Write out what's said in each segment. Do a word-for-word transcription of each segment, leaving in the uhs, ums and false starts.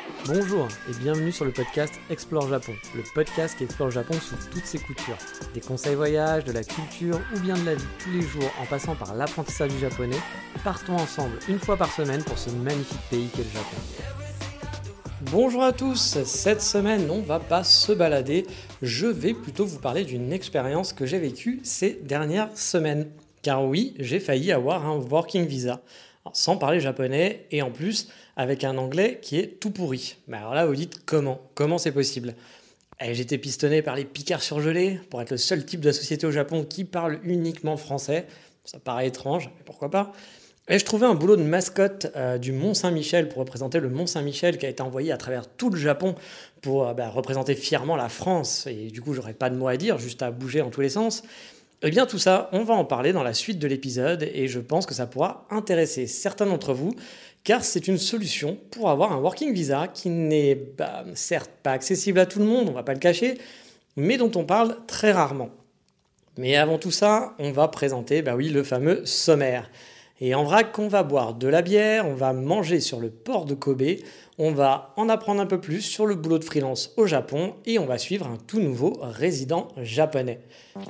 Bonjour et bienvenue sur le podcast Explore Japon, le podcast qui explore le Japon sous toutes ses coutures. Des conseils voyage, de la culture ou bien de la vie tous les jours en passant par l'apprentissage du japonais, partons ensemble une fois par semaine pour ce magnifique pays qu'est le Japon. Bonjour à tous, cette semaine on va pas se balader, je vais plutôt vous parler d'une expérience que j'ai vécue ces dernières semaines. Car oui, j'ai failli avoir un working visa, alors, sans parler japonais et en plus avec un anglais qui est tout pourri. Mais alors là vous dites comment Comment c'est possible ? Et j'étais pistonné par les picards surgelés pour être le seul type de société au Japon qui parle uniquement français. Ça paraît étrange, mais pourquoi pas ? Et je trouvais un boulot de mascotte euh, du Mont-Saint-Michel pour représenter le Mont-Saint-Michel qui a été envoyé à travers tout le Japon pour euh, bah, représenter fièrement la France. Et du coup, j'aurais pas de mots à dire, juste à bouger dans tous les sens. Eh bien, tout ça, on va en parler dans la suite de l'épisode et je pense que ça pourra intéresser certains d'entre vous car c'est une solution pour avoir un working visa qui n'est bah, certes pas accessible à tout le monde, on va pas le cacher, mais dont on parle très rarement. Mais avant tout ça, on va présenter bah oui, le fameux sommaire. Et en vrac, on va boire de la bière, on va manger sur le port de Kobe, on va en apprendre un peu plus sur le boulot de freelance au Japon et on va suivre un tout nouveau résident japonais.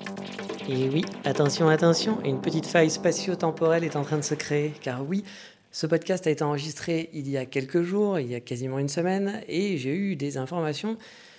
Et oui, attention, attention, une petite faille spatio-temporelle est en train de se créer, car oui, ce podcast a été enregistré il y a quelques jours, il y a quasiment une semaine, et j'ai eu des informations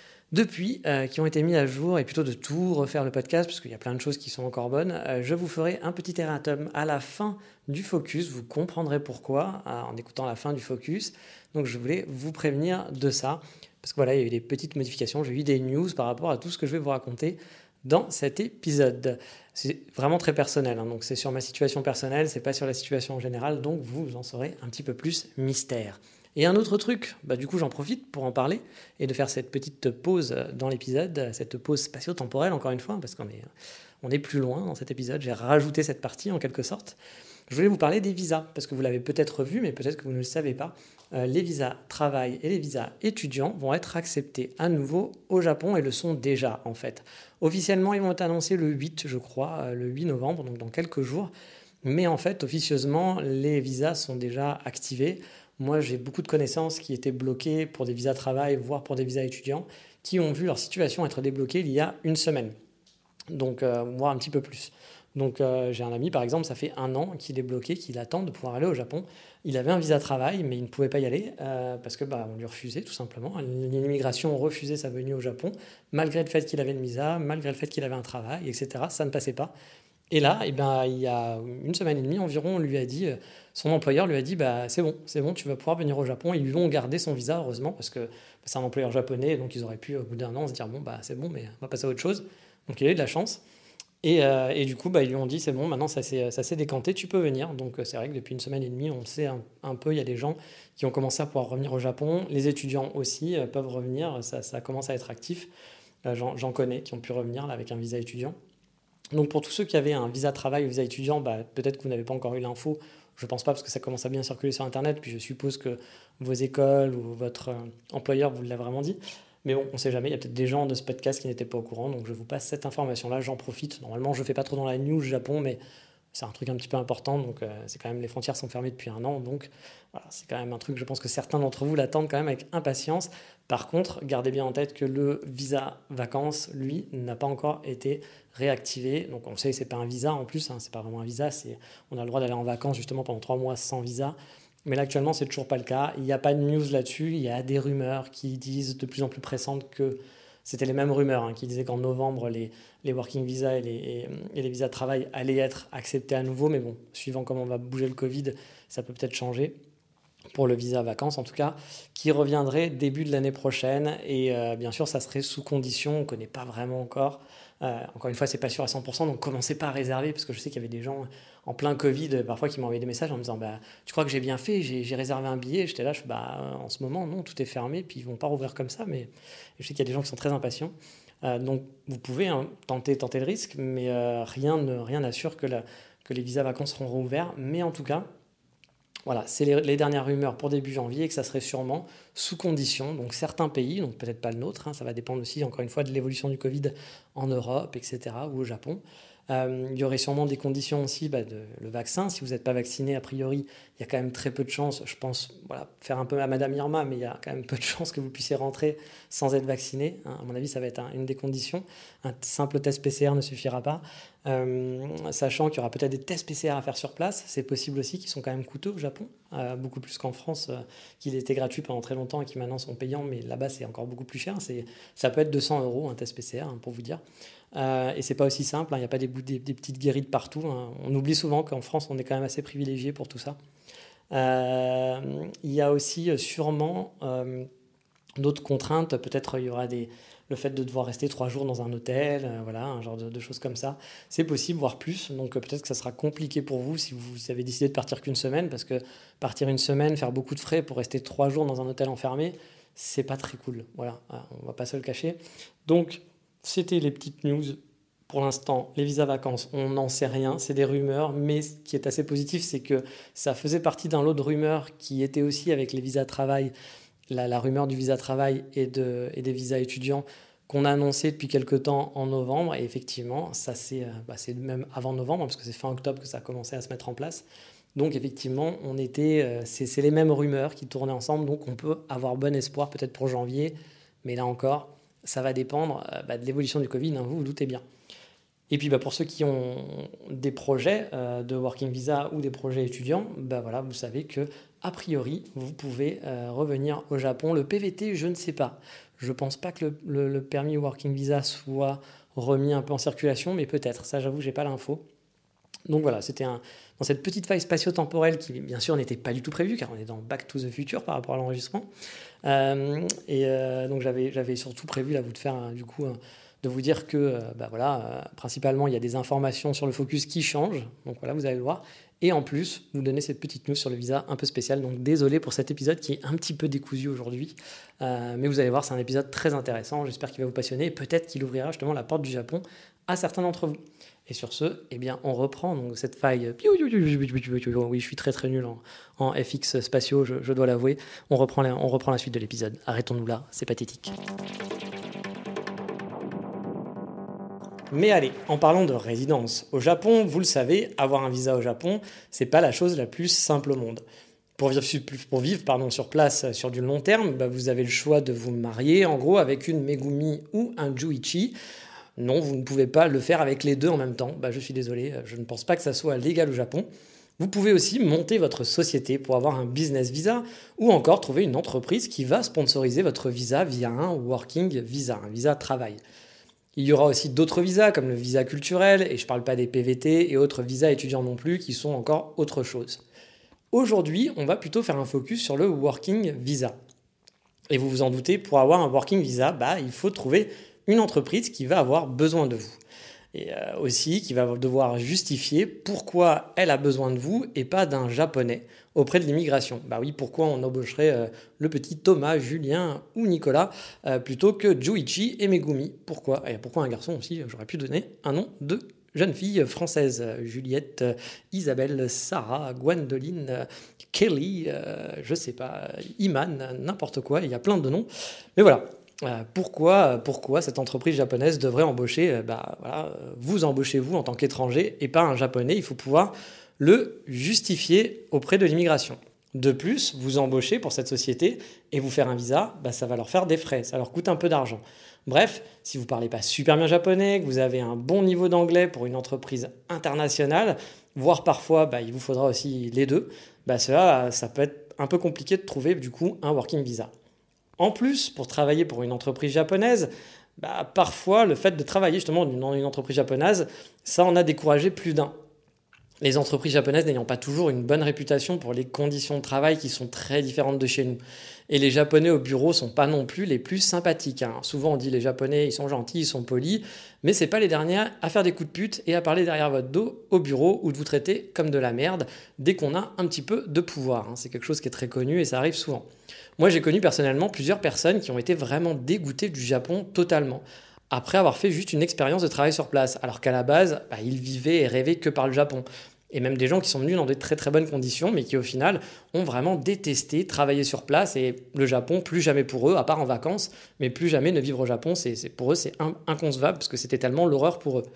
depuis euh, qui ont été mises à jour, et plutôt de tout refaire le podcast, parce qu'il y a plein de choses qui sont encore bonnes, euh, je vous ferai un petit erratum à la fin du focus, vous comprendrez pourquoi euh, en écoutant la fin du focus, donc je voulais vous prévenir de ça, parce que voilà, il y a eu des petites modifications, j'ai eu des news par rapport à tout ce que je vais vous raconter dans cet épisode. C'est vraiment très personnel, hein, donc c'est sur ma situation personnelle, c'est pas sur la situation en général, donc vous en saurez un petit peu plus mystère. Et un autre truc, bah du coup j'en profite pour en parler et de faire cette petite pause dans l'épisode, cette pause spatio-temporelle encore une fois, parce qu'on est, on est plus loin dans cet épisode, j'ai rajouté cette partie en quelque sorte. Je voulais vous parler des visas, parce que vous l'avez peut-être vu, mais peut-être que vous ne le savez pas. Euh, les visas travail et les visas étudiants vont être acceptés à nouveau au Japon et le sont déjà en fait. Officiellement, ils vont être annoncés le huit, je crois, euh, le huit novembre, donc dans quelques jours. Mais en fait, officieusement, les visas sont déjà activés. Moi, j'ai beaucoup de connaissances qui étaient bloquées pour des visas travail, voire pour des visas étudiants, qui ont vu leur situation être débloquée il y a une semaine. Donc, euh, voire un petit peu plus. Donc euh, j'ai un ami par exemple, ça fait un an qu'il est bloqué, qu'il attend de pouvoir aller au Japon. Il avait un visa travail mais il ne pouvait pas y aller euh, parce que bah, on lui refusait tout simplement. L'immigration refusait sa venue au Japon malgré le fait qu'il avait le visa, malgré le fait qu'il avait un travail, et cetera. Ça ne passait pas. Et là, eh ben, il y a une semaine et demie environ, on lui a dit, son employeur lui a dit bah, c'est bon, c'est bon, tu vas pouvoir venir au Japon. Ils lui ont gardé son visa heureusement parce que c'est un employeur japonais donc ils auraient pu au bout d'un an se dire bon bah c'est bon mais on va passer à autre chose. Donc il a eu de la chance. Et, euh, et du coup, bah, ils lui ont dit, c'est bon, maintenant ça s'est, ça s'est décanté, tu peux venir. Donc c'est vrai que depuis une semaine et demie, on le sait un, un peu, il y a des gens qui ont commencé à pouvoir revenir au Japon. Les étudiants aussi euh, peuvent revenir, ça, ça commence à être actif. Euh, j'en, j'en connais qui ont pu revenir là, avec un visa étudiant. Donc pour tous ceux qui avaient un visa travail ou visa étudiant, bah, peut-être que vous n'avez pas encore eu l'info. Je ne pense pas parce que ça commence à bien circuler sur Internet. Puis je suppose que vos écoles ou votre euh, employeur vous l'a vraiment dit. Mais bon, on ne sait jamais, il y a peut-être des gens de ce podcast qui n'étaient pas au courant, donc je vous passe cette information-là, j'en profite. Normalement, je ne fais pas trop dans la news Japon, mais c'est un truc un petit peu important, donc euh, c'est quand même, les frontières sont fermées depuis un an, donc voilà, c'est quand même un truc, je pense que certains d'entre vous l'attendent quand même avec impatience. Par contre, gardez bien en tête que le visa vacances, lui, n'a pas encore été réactivé, donc on sait que ce n'est pas un visa en plus, hein, c'est pas vraiment un visa, c'est, on a le droit d'aller en vacances justement pendant trois mois sans visa. Mais là, actuellement, c'est toujours pas le cas. Il n'y a pas de news là-dessus. Il y a des rumeurs qui disent de plus en plus pressantes que c'était les mêmes rumeurs hein, qui disaient qu'en novembre, les, les working visas et les, et, et les visas de travail allaient être acceptés à nouveau. Mais bon, suivant comment va bouger le Covid, ça peut peut-être changer. Pour le visa vacances, en tout cas, qui reviendrait début de l'année prochaine. Et euh, bien sûr, ça serait sous condition. On ne connaît pas vraiment encore. Euh, encore une fois, c'est pas sûr à cent pour cent, donc commencez pas à réserver, parce que je sais qu'il y avait des gens en plein Covid, parfois, qui m'envoyaient des messages en me disant bah, tu crois que j'ai bien fait, j'ai, j'ai réservé un billet. J'étais là, je, bah, en ce moment, non, tout est fermé, puis ils vont pas rouvrir comme ça. Mais je sais qu'il y a des gens qui sont très impatients. Euh, donc, vous pouvez hein, tenter, tenter le risque, mais euh, rien ne, rien n'assure que, la, que les visas vacances seront rouverts. Mais en tout cas, voilà, c'est les, les dernières rumeurs pour début janvier et que ça serait sûrement sous condition. Donc certains pays, donc peut-être pas le nôtre, hein, ça va dépendre aussi encore une fois de l'évolution du Covid en Europe, et cetera, ou au Japon. Euh, il y aurait sûrement des conditions aussi, bah, de, le vaccin. Si vous n'êtes pas vacciné, a priori, il y a quand même très peu de chances, je pense, voilà, faire un peu à Madame Irma, mais il y a quand même peu de chances que vous puissiez rentrer sans être vacciné. Hein. À mon avis, ça va être un, une des conditions. Un simple test P C R ne suffira pas. Euh, sachant qu'il y aura peut-être des tests P C R à faire sur place, c'est possible aussi qu'ils sont quand même coûteux au Japon, euh, beaucoup plus qu'en France, euh, qu'il était gratuit pendant très longtemps et qui maintenant sont payants, mais là-bas c'est encore beaucoup plus cher. C'est, ça peut être deux cents euros un test P C R, hein, pour vous dire. Euh, et c'est pas aussi simple, il hein, n'y a pas des, des, des petites guérites partout. Hein. On oublie souvent qu'en France on est quand même assez privilégié pour tout ça. Euh, il y a aussi sûrement euh, d'autres contraintes, peut-être il y aura des, le fait de devoir rester trois jours dans un hôtel, euh, voilà, un genre de, de choses comme ça. C'est possible, voire plus, donc euh, peut-être que ça sera compliqué pour vous si vous avez décidé de partir qu'une semaine, parce que partir une semaine, faire beaucoup de frais pour rester trois jours dans un hôtel enfermé, c'est pas très cool, voilà, on va pas se le cacher. Donc, c'était les petites news. Pour l'instant, les visas vacances, on n'en sait rien, c'est des rumeurs, mais ce qui est assez positif, c'est que ça faisait partie d'un lot de rumeurs qui était aussi avec les visas travail, la, la rumeur du visa travail et, de, et des visas étudiants qu'on a annoncé depuis quelques temps en novembre, et effectivement, ça c'est, bah, c'est même avant novembre, parce que c'est fin octobre que ça a commencé à se mettre en place. Donc effectivement, on était, c'est, c'est les mêmes rumeurs qui tournaient ensemble, donc on peut avoir bon espoir peut-être pour janvier, mais là encore, ça va dépendre bah, de l'évolution du Covid, hein, vous vous doutez bien. Et puis bah, pour ceux qui ont des projets euh, de working visa ou des projets étudiants, bah, voilà, vous savez que a priori, vous pouvez euh, revenir au Japon. Le P V T, je ne sais pas. Je ne pense pas que le, le, le permis working visa soit remis un peu en circulation, mais peut-être. Ça, j'avoue, je n'ai pas l'info. Donc voilà, c'était un, dans cette petite faille spatio-temporelle qui, bien sûr, n'était pas du tout prévue, car on est dans Back to the Future par rapport à l'enregistrement. Euh, et euh, donc j'avais, j'avais surtout prévu là, vous de faire euh, du coup... Euh, de vous dire que, euh, bah voilà, euh, principalement, il y a des informations sur le focus qui changent. Donc voilà, vous allez le voir. Et en plus, vous donner cette petite news sur le visa un peu spécial. Donc désolé pour cet épisode qui est un petit peu décousu aujourd'hui. Euh, mais vous allez voir, c'est un épisode très intéressant. J'espère qu'il va vous passionner. Et peut-être qu'il ouvrira justement la porte du Japon à certains d'entre vous. Et sur ce, eh bien, on reprend donc cette faille. Oui, je suis très très nul en, en F X spatiaux, je, je dois l'avouer. On reprend, la, on reprend la suite de l'épisode. Arrêtons-nous là, c'est pathétique. Mais allez, en parlant de résidence au Japon, vous le savez, avoir un visa au Japon, c'est pas la chose la plus simple au monde. Pour vivre, pour vivre pardon, sur place sur du long terme, bah vous avez le choix de vous marier en gros avec une Megumi ou un Juichi. Non, vous ne pouvez pas le faire avec les deux en même temps. Bah, je suis désolé, je ne pense pas que ça soit légal au Japon. Vous pouvez aussi monter votre société pour avoir un business visa ou encore trouver une entreprise qui va sponsoriser votre visa via un working visa, un visa travail. Il y aura aussi d'autres visas comme le visa culturel, et je ne parle pas des P V T et autres visas étudiants non plus, qui sont encore autre chose. Aujourd'hui, on va plutôt faire un focus sur le working visa. Et vous vous en doutez, pour avoir un working visa, bah, il faut trouver une entreprise qui va avoir besoin de vous. Et euh, aussi qui va devoir justifier pourquoi elle a besoin de vous et pas d'un Japonais auprès de l'immigration. Bah oui, pourquoi on embaucherait euh, le petit Thomas, Julien ou Nicolas euh, plutôt que Juichi et Megumi. Pourquoi ? Et pourquoi un garçon aussi ? J'aurais pu donner un nom de jeune fille française. Juliette, euh, Isabelle, Sarah, Gwendoline, euh, Kelly, euh, je sais pas, Iman, n'importe quoi. Il y a plein de noms. Mais voilà. Euh, pourquoi, pourquoi cette entreprise japonaise devrait embaucher, euh, bah, voilà, vous embauchez vous en tant qu'étranger et pas un japonais. Il faut pouvoir le justifier auprès de l'immigration. De plus, vous embauchez pour cette société et vous faire un visa, bah, ça va leur faire des frais, ça leur coûte un peu d'argent. Bref, si vous ne parlez pas super bien japonais, que vous avez un bon niveau d'anglais pour une entreprise internationale, voire parfois bah, il vous faudra aussi les deux, bah, cela, ça peut être un peu compliqué de trouver du coup un working visa. En plus, pour travailler pour une entreprise japonaise, bah, parfois, le fait de travailler justement dans une entreprise japonaise, ça en a découragé plus d'un. Les entreprises japonaises n'ayant pas toujours une bonne réputation pour les conditions de travail qui sont très différentes de chez nous. Et les Japonais au bureau ne sont pas non plus les plus sympathiques. Hein. Souvent, on dit les Japonais, ils sont gentils, ils sont polis, mais ce n'est pas les derniers à faire des coups de pute et à parler derrière votre dos au bureau ou de vous traiter comme de la merde dès qu'on a un petit peu de pouvoir. Hein. C'est quelque chose qui est très connu et ça arrive souvent. Moi, j'ai connu personnellement plusieurs personnes qui ont été vraiment dégoûtées du Japon totalement, après avoir fait juste une expérience de travail sur place, alors qu'à la base, bah, ils vivaient et rêvaient que par le Japon. Et même des gens qui sont venus dans de très très bonnes conditions, mais qui au final ont vraiment détesté travailler sur place et le Japon, plus jamais pour eux, à part en vacances, mais plus jamais ne vivre au Japon, c'est, c'est, pour eux c'est inconcevable parce que c'était tellement l'horreur pour eux.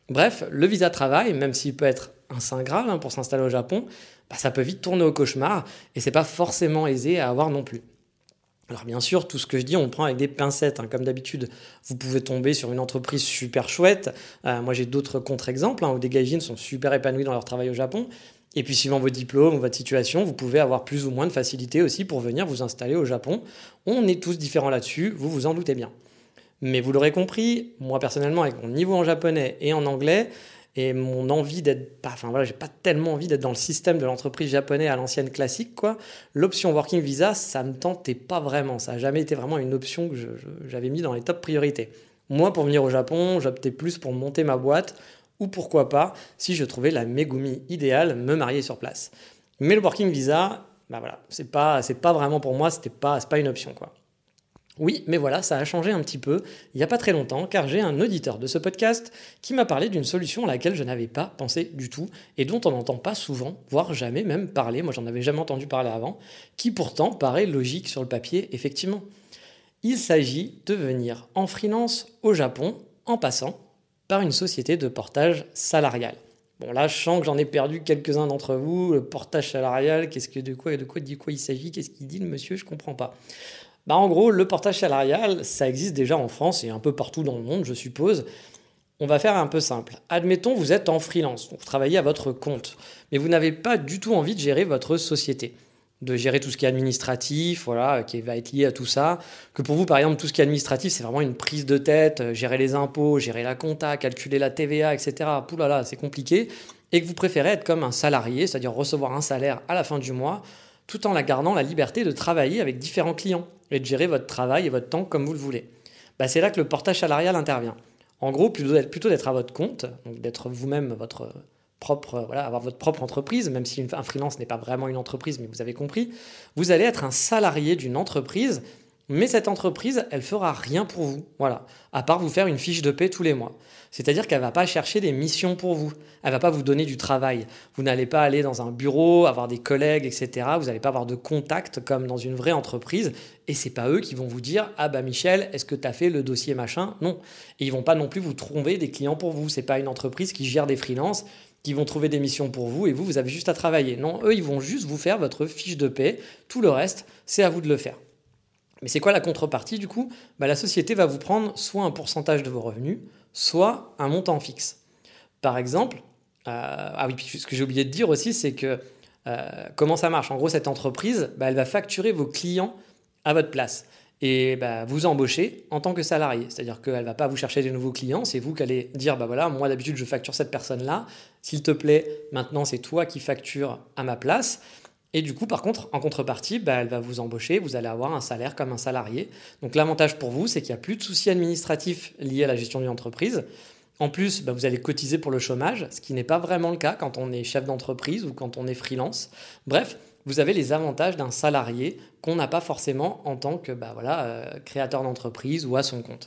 Bref, le visa travail, même s'il peut être un saint graal hein, pour s'installer au Japon, bah, ça peut vite tourner au cauchemar et c'est pas forcément aisé à avoir non plus. Alors bien sûr, tout ce que je dis, on le prend avec des pincettes. Hein. Comme d'habitude, vous pouvez tomber sur une entreprise super chouette. Euh, moi, j'ai d'autres contre-exemples hein, où des gaijins sont super épanouis dans leur travail au Japon. Et puis, suivant vos diplômes ou votre situation, vous pouvez avoir plus ou moins de facilité aussi pour venir vous installer au Japon. On est tous différents là-dessus, vous vous en doutez bien. Mais vous l'aurez compris, moi personnellement, avec mon niveau en japonais et en anglais, et mon envie d'être, enfin voilà, j'ai pas tellement envie d'être dans le système de l'entreprise japonaise à l'ancienne classique, quoi. L'option Working Visa, ça me tentait pas vraiment. Ça a jamais été vraiment une option que je, je, j'avais mis dans les top priorités. Moi, pour venir au Japon, j'optais plus pour monter ma boîte, ou pourquoi pas, si je trouvais la Megumi idéale, me marier sur place. Mais le Working Visa, bah voilà, c'est pas, c'est pas vraiment pour moi, c'était pas, c'est pas une option, quoi. Oui, mais voilà, ça a changé un petit peu il n'y a pas très longtemps, car j'ai un auditeur de ce podcast qui m'a parlé d'une solution à laquelle je n'avais pas pensé du tout et dont on n'entend pas souvent, voire jamais même parler, moi j'en avais jamais entendu parler avant, qui pourtant paraît logique sur le papier, effectivement. Il s'agit de venir en freelance au Japon en passant par une société de portage salarial. Bon là, je sens que j'en ai perdu quelques-uns d'entre vous. Le portage salarial, qu'est-ce que de quoi, de quoi, de quoi il s'agit? Qu'est-ce qu'il dit le monsieur? Je comprends pas. Bah en gros, le portage salarial, ça existe déjà en France et un peu partout dans le monde, je suppose. On va faire un peu simple. Admettons, vous êtes en freelance, donc vous travaillez à votre compte, mais vous n'avez pas du tout envie de gérer votre société, de gérer tout ce qui est administratif, voilà, qui va être lié à tout ça. Que pour vous, par exemple, tout ce qui est administratif, c'est vraiment une prise de tête, gérer les impôts, gérer la compta, calculer la T V A, et cetera. Poulala, c'est compliqué. Et que vous préférez être comme un salarié, c'est-à-dire recevoir un salaire à la fin du mois, tout en la gardant la liberté de travailler avec différents clients et de gérer votre travail et votre temps comme vous le voulez. Bah, c'est là que le portage salarial intervient. En gros, plutôt d'être, plutôt d'être à votre compte, donc d'être vous-même votre propre, voilà, avoir votre propre entreprise, même si une, un freelance n'est pas vraiment une entreprise, mais vous avez compris, vous allez être un salarié d'une entreprise, mais cette entreprise, elle fera rien pour vous, voilà, à part vous faire une fiche de paie tous les mois. C'est-à-dire qu'elle ne va pas chercher des missions pour vous. Elle ne va pas vous donner du travail. Vous n'allez pas aller dans un bureau, avoir des collègues, et cetera. Vous n'allez pas avoir de contact comme dans une vraie entreprise. Et ce n'est pas eux qui vont vous dire « Ah bah Michel, est-ce que tu as fait le dossier machin ?» Non. Et ils ne vont pas non plus vous trouver des clients pour vous. Ce n'est pas une entreprise qui gère des freelances qui vont trouver des missions pour vous et vous, vous avez juste à travailler. Non, eux, ils vont juste vous faire votre fiche de paie. Tout le reste, c'est à vous de le faire. Mais c'est quoi la contrepartie du coup? Bah, la société va vous prendre soit un pourcentage de vos revenus, soit un montant fixe. Par exemple, euh, ah oui, puis ce que j'ai oublié de dire aussi, c'est que euh, comment ça marche? En gros, cette entreprise, bah, elle va facturer vos clients à votre place et bah, vous embaucher en tant que salarié. C'est-à-dire qu'elle ne va pas vous chercher de nouveaux clients, c'est vous qui allez dire, bah voilà, moi d'habitude je facture cette personne-là, s'il te plaît, maintenant c'est toi qui factures à ma place. Et du coup, par contre, en contrepartie, bah, elle va vous embaucher, vous allez avoir un salaire comme un salarié. Donc l'avantage pour vous, c'est qu'il n'y a plus de soucis administratifs liés à la gestion d'une entreprise. En plus, bah, vous allez cotiser pour le chômage, ce qui n'est pas vraiment le cas quand on est chef d'entreprise ou quand on est freelance. Bref, vous avez les avantages d'un salarié qu'on n'a pas forcément en tant que bah, voilà, euh, créateur d'entreprise ou à son compte.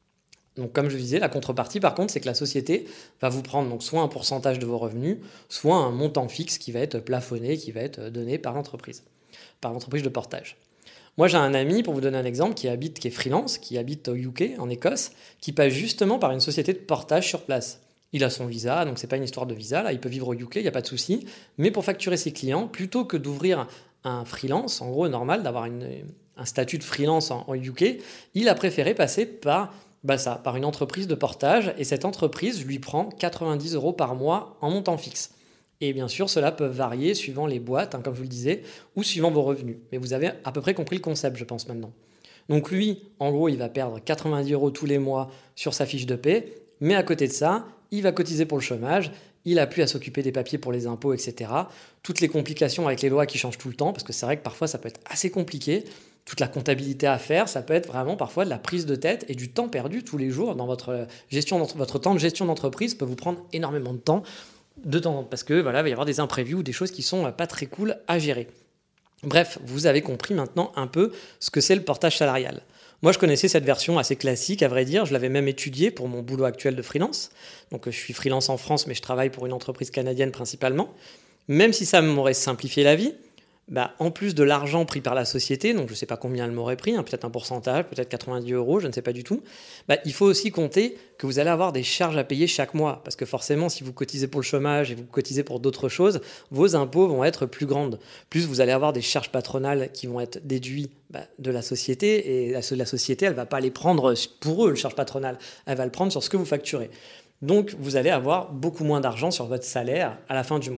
Donc, comme je disais, la contrepartie, par contre, c'est que la société va vous prendre donc, soit un pourcentage de vos revenus, soit un montant fixe qui va être plafonné, qui va être donné par l'entreprise, par l'entreprise de portage. Moi, j'ai un ami, pour vous donner un exemple, qui habite, qui est freelance, qui habite au U K, en Écosse, qui passe justement par une société de portage sur place. Il a son visa, donc c'est pas une histoire de visa, là, il peut vivre au U K, il n'y a pas de souci. Mais pour facturer ses clients, plutôt que d'ouvrir un freelance, en gros normal, d'avoir une, un statut de freelance en, en U K, il a préféré passer par... Bah ça, par une entreprise de portage, et cette entreprise lui prend quatre-vingt-dix euros par mois en montant fixe. Et bien sûr, cela peut varier suivant les boîtes, hein, comme je vous le disais, ou suivant vos revenus. Mais vous avez à peu près compris le concept, je pense, maintenant. Donc lui, en gros, il va perdre quatre-vingt-dix euros tous les mois sur sa fiche de paie, mais à côté de ça, il va cotiser pour le chômage, il n'a plus à s'occuper des papiers pour les impôts, et cetera. Toutes les complications avec les lois qui changent tout le temps, parce que c'est vrai que parfois ça peut être assez compliqué. Toute la comptabilité à faire, ça peut être vraiment parfois de la prise de tête et du temps perdu tous les jours dans votre gestion, votre temps de gestion d'entreprise peut vous prendre énormément de temps, de temps parce que voilà, il va y avoir des imprévus ou des choses qui sont pas très cool à gérer. Bref, vous avez compris maintenant un peu ce que c'est le portage salarial. Moi, je connaissais cette version assez classique, à vrai dire. Je l'avais même étudiée pour mon boulot actuel de freelance. Donc, je suis freelance en France, mais je travaille pour une entreprise canadienne principalement. Même si ça m'aurait simplifié la vie, bah, en plus de l'argent pris par la société, donc je ne sais pas combien elle m'aurait pris, hein, peut-être un pourcentage, peut-être quatre-vingt-dix euros, je ne sais pas du tout, bah, il faut aussi compter que vous allez avoir des charges à payer chaque mois. Parce que forcément, si vous cotisez pour le chômage et vous cotisez pour d'autres choses, vos impôts vont être plus grandes. Plus vous allez avoir des charges patronales qui vont être déduites bah, de la société, et la, la société, elle ne va pas les prendre pour eux, le charge patronale, elle va le prendre sur ce que vous facturez. Donc, vous allez avoir beaucoup moins d'argent sur votre salaire à la fin du mois.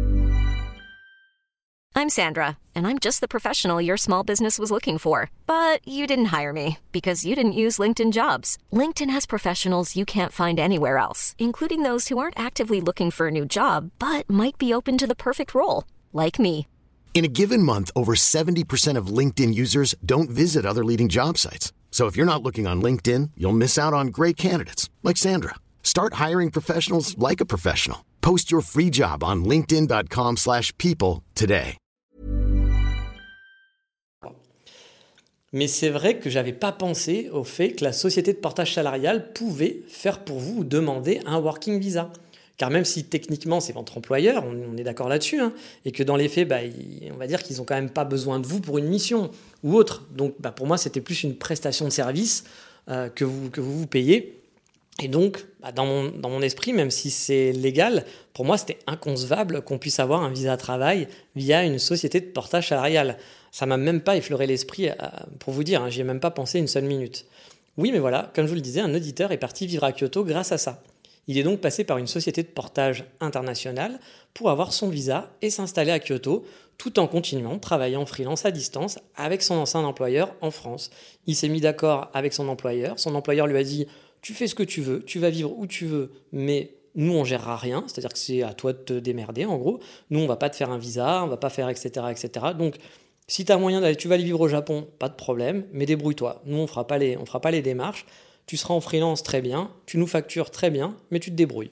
I'm Sandra, and I'm just the professional your small business was looking for. But you didn't hire me because you didn't use LinkedIn Jobs. LinkedIn has professionals you can't find anywhere else, including those who aren't actively looking for a new job, but might be open to the perfect role, like me. In a given month, over seventy percent of LinkedIn users don't visit other leading job sites. So if you're not looking on LinkedIn, you'll miss out on great candidates, like Sandra. Start hiring professionals like a professional. Post your free job on linkedin dot com slash people today. Mais c'est vrai que je n'avais pas pensé au fait que la société de portage salarial pouvait faire pour vous ou demander un working visa. Car même si techniquement c'est votre employeur, on, on est d'accord là-dessus, hein, et que dans les faits, bah, il, on va dire qu'ils n'ont quand même pas besoin de vous pour une mission ou autre. Donc bah, pour moi, c'était plus une prestation de service euh, que, vous, que vous vous payez. Et donc, bah, dans, mon, dans mon esprit, même si c'est légal, pour moi, c'était inconcevable qu'on puisse avoir un visa travail via une société de portage salarial. Ça m'a même pas effleuré l'esprit, euh, pour vous dire, hein, j'y ai même pas pensé une seule minute. Oui, mais voilà, comme je vous le disais, un auditeur est parti vivre à Kyoto grâce à ça. Il est donc passé par une société de portage internationale pour avoir son visa et s'installer à Kyoto, tout en continuant de travailler en freelance à distance avec son ancien employeur en France. Il s'est mis d'accord avec son employeur, son employeur lui a dit « tu fais ce que tu veux, tu vas vivre où tu veux, mais nous on gérera rien », c'est-à-dire que c'est à toi de te démerder en gros, nous on va pas te faire un visa, on va pas faire et cetera et cetera. Donc si tu as moyen d'aller, tu vas aller vivre au Japon, pas de problème, mais débrouille-toi, nous on fera pas les, on fera pas les démarches. Tu seras en freelance très bien, tu nous factures très bien, mais tu te débrouilles.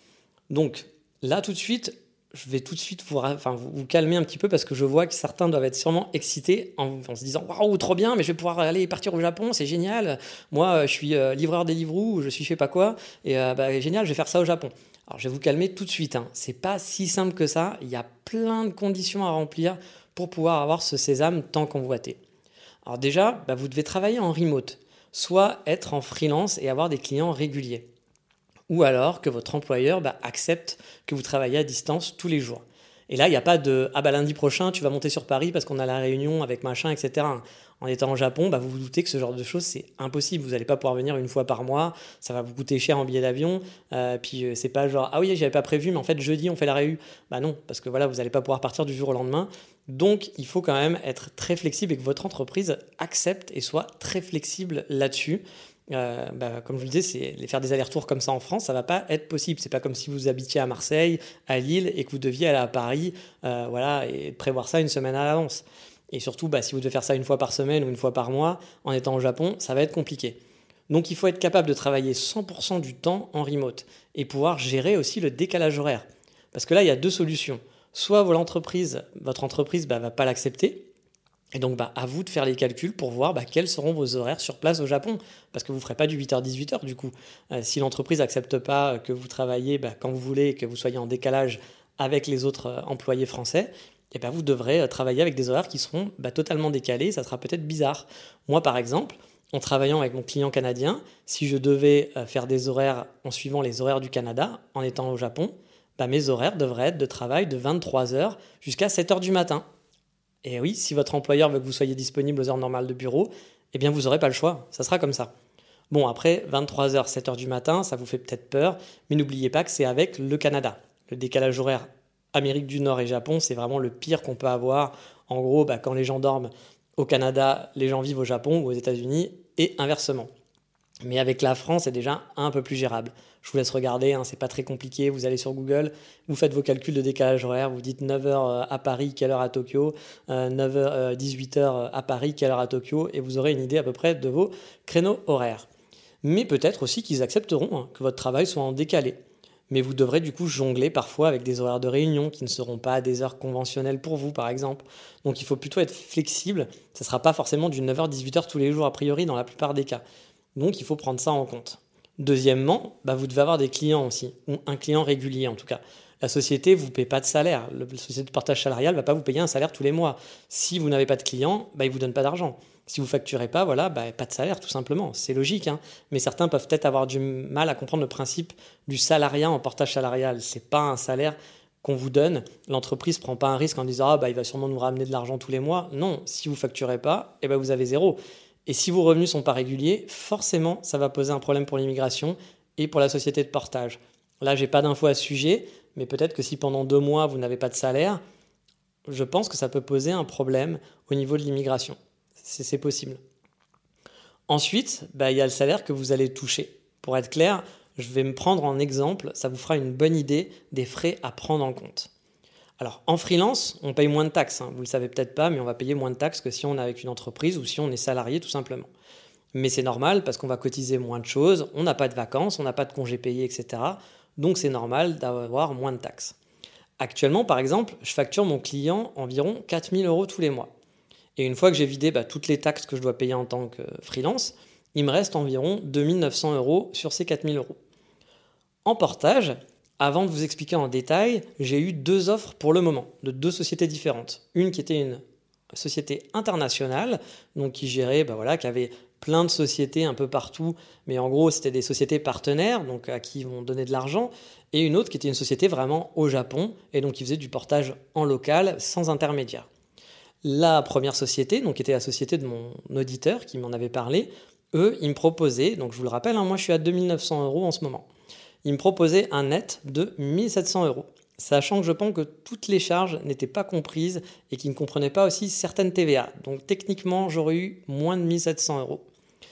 Donc là, tout de suite, je vais tout de suite vous, enfin, vous, vous calmer un petit peu parce que je vois que certains doivent être sûrement excités en, en se disant « Waouh, trop bien, mais je vais pouvoir aller partir au Japon, c'est génial. Moi, je suis euh, livreur Deliveroo, je suis je sais pas quoi, et euh, bah, génial, je vais faire ça au Japon. » Alors, je vais vous calmer tout de suite. Hein. C'est pas si simple que ça. Il y a plein de conditions à remplir pour pouvoir avoir ce sésame tant convoité. Alors déjà, bah, vous devez travailler en remote. Soit être en freelance et avoir des clients réguliers. Ou alors que votre employeur bah, accepte que vous travaillez à distance tous les jours. Et là, il n'y a pas de « Ah bah lundi prochain, tu vas monter sur Paris parce qu'on a la réunion avec machin, et cetera » En étant au Japon, bah, vous vous doutez que ce genre de choses, c'est impossible. Vous n'allez pas pouvoir venir une fois par mois, ça va vous coûter cher en billet d'avion. Euh, puis euh, c'est pas genre « Ah oui, j'avais pas prévu, mais en fait, jeudi, on fait la réu. » Bah non, parce que voilà, vous n'allez pas pouvoir partir du jour au lendemain. Donc, il faut quand même être très flexible et que votre entreprise accepte et soit très flexible là-dessus. Euh, bah, comme je vous le disais, c'est faire des allers-retours comme ça en France, ça va pas être possible. C'est pas comme si vous habitiez à Marseille, à Lille et que vous deviez aller à Paris, euh, voilà, et prévoir ça une semaine à l'avance. Et surtout, bah, si vous devez faire ça une fois par semaine ou une fois par mois, en étant au Japon, ça va être compliqué. Donc, il faut être capable de travailler cent pour cent du temps en remote et pouvoir gérer aussi le décalage horaire. Parce que là, il y a deux solutions. Soit votre entreprise, votre entreprise bah, va pas l'accepter. Et donc, bah, à vous de faire les calculs pour voir bah, quels seront vos horaires sur place au Japon. Parce que vous ne ferez pas du huit heures dix-huit heures du coup. Euh, si l'entreprise n'accepte pas que vous travaillez bah, quand vous voulez et que vous soyez en décalage avec les autres euh, employés français, et ben vous devrez euh, travailler avec des horaires qui seront bah, totalement décalés. Ça sera peut-être bizarre. Moi, par exemple, en travaillant avec mon client canadien, si je devais euh, faire des horaires en suivant les horaires du Canada, en étant au Japon, bah, mes horaires devraient être de travail de vingt-trois heures jusqu'à sept heures du matin. Et oui, si votre employeur veut que vous soyez disponible aux heures normales de bureau, eh bien vous n'aurez pas le choix, ça sera comme ça. Bon, après, vingt-trois heures, sept heures du matin, ça vous fait peut-être peur, mais n'oubliez pas que c'est avec le Canada. Le décalage horaire Amérique du Nord et Japon, c'est vraiment le pire qu'on peut avoir. En gros, bah, quand les gens dorment au Canada, les gens vivent au Japon ou aux États-Unis, et inversement. Mais avec la France, c'est déjà un peu plus gérable. Je vous laisse regarder, hein, c'est pas très compliqué. Vous allez sur Google, vous faites vos calculs de décalage horaire, vous dites neuf heures à Paris, quelle heure à Tokyo, euh, neuf heures, dix-huit heures à Paris, quelle heure à Tokyo, et vous aurez une idée à peu près de vos créneaux horaires. Mais peut-être aussi qu'ils accepteront hein, que votre travail soit en décalé. Mais vous devrez du coup jongler parfois avec des horaires de réunion qui ne seront pas des heures conventionnelles pour vous, par exemple. Donc il faut plutôt être flexible. Ça ne sera pas forcément du neuf heures dix-huit heures tous les jours a priori dans la plupart des cas. Donc il faut prendre ça en compte. Deuxièmement, bah, vous devez avoir des clients aussi, ou un client régulier en tout cas. La société ne vous paie pas de salaire. La société de portage salarial ne va pas vous payer un salaire tous les mois. Si vous n'avez pas de clients, bah, ils ne vous donnent pas d'argent. Si vous ne facturez pas, voilà, bah, pas de salaire tout simplement. C'est logique, hein. Mais certains peuvent peut-être avoir du mal à comprendre le principe du salariat en portage salarial. Ce n'est pas un salaire qu'on vous donne. L'entreprise ne prend pas un risque en disant ah, bah, il va sûrement nous ramener de l'argent tous les mois. Non, si vous ne facturez pas, eh bah, vous avez zéro. Et si vos revenus ne sont pas réguliers, forcément, ça va poser un problème pour l'immigration et pour la société de portage. Là, je n'ai pas d'infos à ce sujet, mais peut-être que si pendant deux mois, vous n'avez pas de salaire, je pense que ça peut poser un problème au niveau de l'immigration. C'est, c'est possible. Ensuite, bah, il y a le salaire que vous allez toucher. Pour être clair, je vais me prendre en exemple, ça vous fera une bonne idée des frais à prendre en compte. Alors, en freelance, on paye moins de taxes. Hein. Vous ne le savez peut-être pas, mais on va payer moins de taxes que si on est avec une entreprise ou si on est salarié, tout simplement. Mais c'est normal parce qu'on va cotiser moins de choses, on n'a pas de vacances, on n'a pas de congés payés, et cetera. Donc, c'est normal d'avoir moins de taxes. Actuellement, par exemple, je facture mon client environ quatre mille euros tous les mois. Et une fois que j'ai vidé bah, toutes les taxes que je dois payer en tant que freelance, il me reste environ deux mille neuf cents euros sur ces quatre mille euros. En portage, avant de vous expliquer en détail, j'ai eu deux offres pour le moment, de deux sociétés différentes. Une qui était une société internationale, donc qui gérait, bah voilà, qui avait plein de sociétés un peu partout, mais en gros c'était des sociétés partenaires, donc à qui on donnait de l'argent, et une autre qui était une société vraiment au Japon, et donc qui faisait du portage en local, sans intermédiaire. La première société, donc qui était la société de mon auditeur qui m'en avait parlé, eux, ils me proposaient, donc je vous le rappelle, hein, moi je suis à deux mille neuf cents euros en ce moment, ils me proposaient un net de mille sept cents euros, sachant que je pense que toutes les charges n'étaient pas comprises et qu'ils ne comprenaient pas aussi certaines T V A. Donc techniquement, j'aurais eu moins de mille sept cents euros.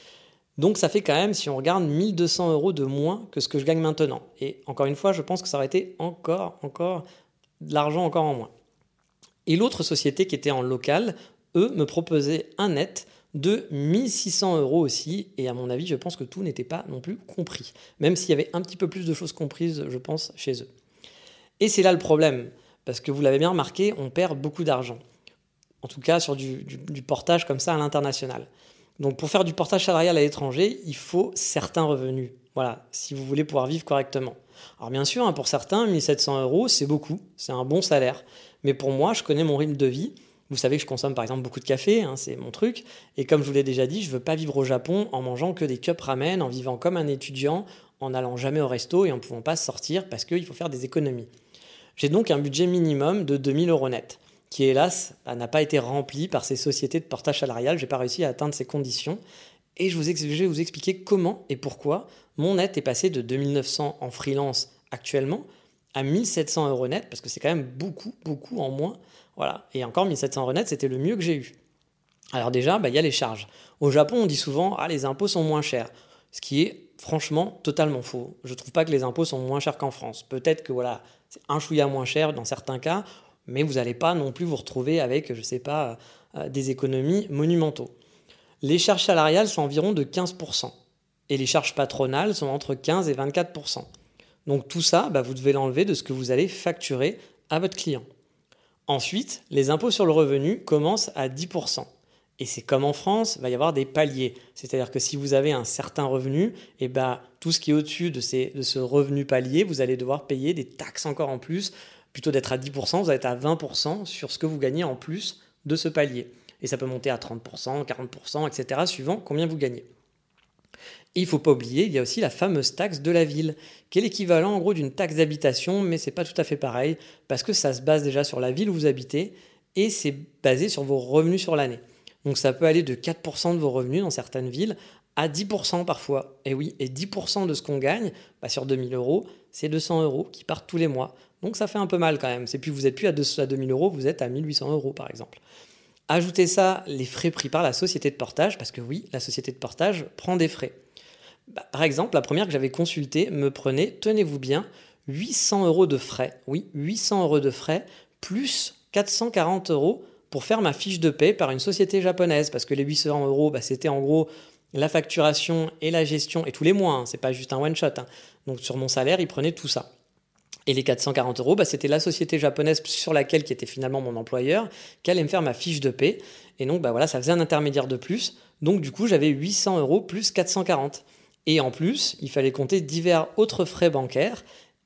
Donc ça fait quand même, si on regarde, mille deux cents euros de moins que ce que je gagne maintenant. Et encore une fois, je pense que ça aurait été encore, encore de l'argent encore en moins. Et l'autre société qui était en local, eux, me proposaient un net de mille six cents euros aussi, et à mon avis, je pense que tout n'était pas non plus compris, même s'il y avait un petit peu plus de choses comprises, je pense, chez eux. Et c'est là le problème, parce que vous l'avez bien remarqué, on perd beaucoup d'argent, en tout cas sur du, du, du portage comme ça à l'international. Donc pour faire du portage salarial à l'étranger, il faut certains revenus, voilà, si vous voulez pouvoir vivre correctement. Alors bien sûr, hein, pour certains, mille sept cents euros, c'est beaucoup, c'est un bon salaire, mais pour moi, je connais mon rythme de vie. Vous savez que je consomme par exemple beaucoup de café, hein, c'est mon truc. Et comme je vous l'ai déjà dit, je ne veux pas vivre au Japon en mangeant que des cups ramen, en vivant comme un étudiant, en n'allant jamais au resto et en ne pouvant pas sortir parce qu'il faut faire des économies. J'ai donc un budget minimum de deux mille euros net, qui hélas n'a pas été rempli par ces sociétés de portage salarial. Je n'ai pas réussi à atteindre ces conditions. Et je, vous ex- je vais vous expliquer comment et pourquoi mon net est passé de deux mille neuf cents en freelance actuellement à mille sept cents euros net, parce que c'est quand même beaucoup, beaucoup en moins. Voilà. Et encore, mille sept cents euros net, c'était le mieux que j'ai eu. Alors déjà, bah, y a les charges. Au Japon, on dit souvent « Ah, les impôts sont moins chers », ce qui est franchement totalement faux. Je ne trouve pas que les impôts sont moins chers qu'en France. Peut-être que voilà, c'est un chouïa moins cher dans certains cas, mais vous n'allez pas non plus vous retrouver avec, je ne sais pas, euh, des économies monumentaux. Les charges salariales sont environ de quinze pour cent et les charges patronales sont entre quinze et vingt-quatre pour cent. Donc tout ça, bah, vous devez l'enlever de ce que vous allez facturer à votre client. Ensuite, les impôts sur le revenu commencent à dix pour cent. Et c'est comme en France, il va y avoir des paliers. C'est-à-dire que si vous avez un certain revenu, et bah, tout ce qui est au-dessus de, ces, de ce revenu palier, vous allez devoir payer des taxes encore en plus. Plutôt d'être à dix pour cent, vous allez être à vingt pour cent sur ce que vous gagnez en plus de ce palier. Et ça peut monter à trente pour cent, quarante pour cent, et cetera, suivant combien vous gagnez. Et il ne faut pas oublier, il y a aussi la fameuse taxe de la ville, qui est l'équivalent en gros d'une taxe d'habitation, mais ce n'est pas tout à fait pareil, parce que ça se base déjà sur la ville où vous habitez, et c'est basé sur vos revenus sur l'année. Donc ça peut aller de quatre pour cent de vos revenus dans certaines villes à dix pour cent parfois. Et oui, et dix pour cent de ce qu'on gagne, bah sur deux mille euros, c'est deux cents euros qui partent tous les mois. Donc ça fait un peu mal quand même. C'est plus, vous n'êtes plus à deux mille euros, vous êtes à mille huit cents euros par exemple. Ajoutez ça, les frais pris par la société de portage, parce que oui, la société de portage prend des frais. Bah, par exemple, la première que j'avais consultée me prenait, tenez-vous bien, huit cents euros de frais. Oui, huit cents euros de frais, plus quatre cent quarante euros pour faire ma fiche de paie par une société japonaise. Parce que les huit cents euros, bah, c'était en gros la facturation et la gestion, et tous les mois, hein, c'est pas juste un one-shot. Hein. Donc sur mon salaire, ils prenaient tout ça. Et les quatre cent quarante euros, bah, c'était la société japonaise sur laquelle, qui était finalement mon employeur, qui allait me faire ma fiche de paie. Et donc bah, voilà, ça faisait un intermédiaire de plus. Donc du coup, j'avais huit cents euros plus quatre cent quarante. Et en plus, il fallait compter divers autres frais bancaires. Et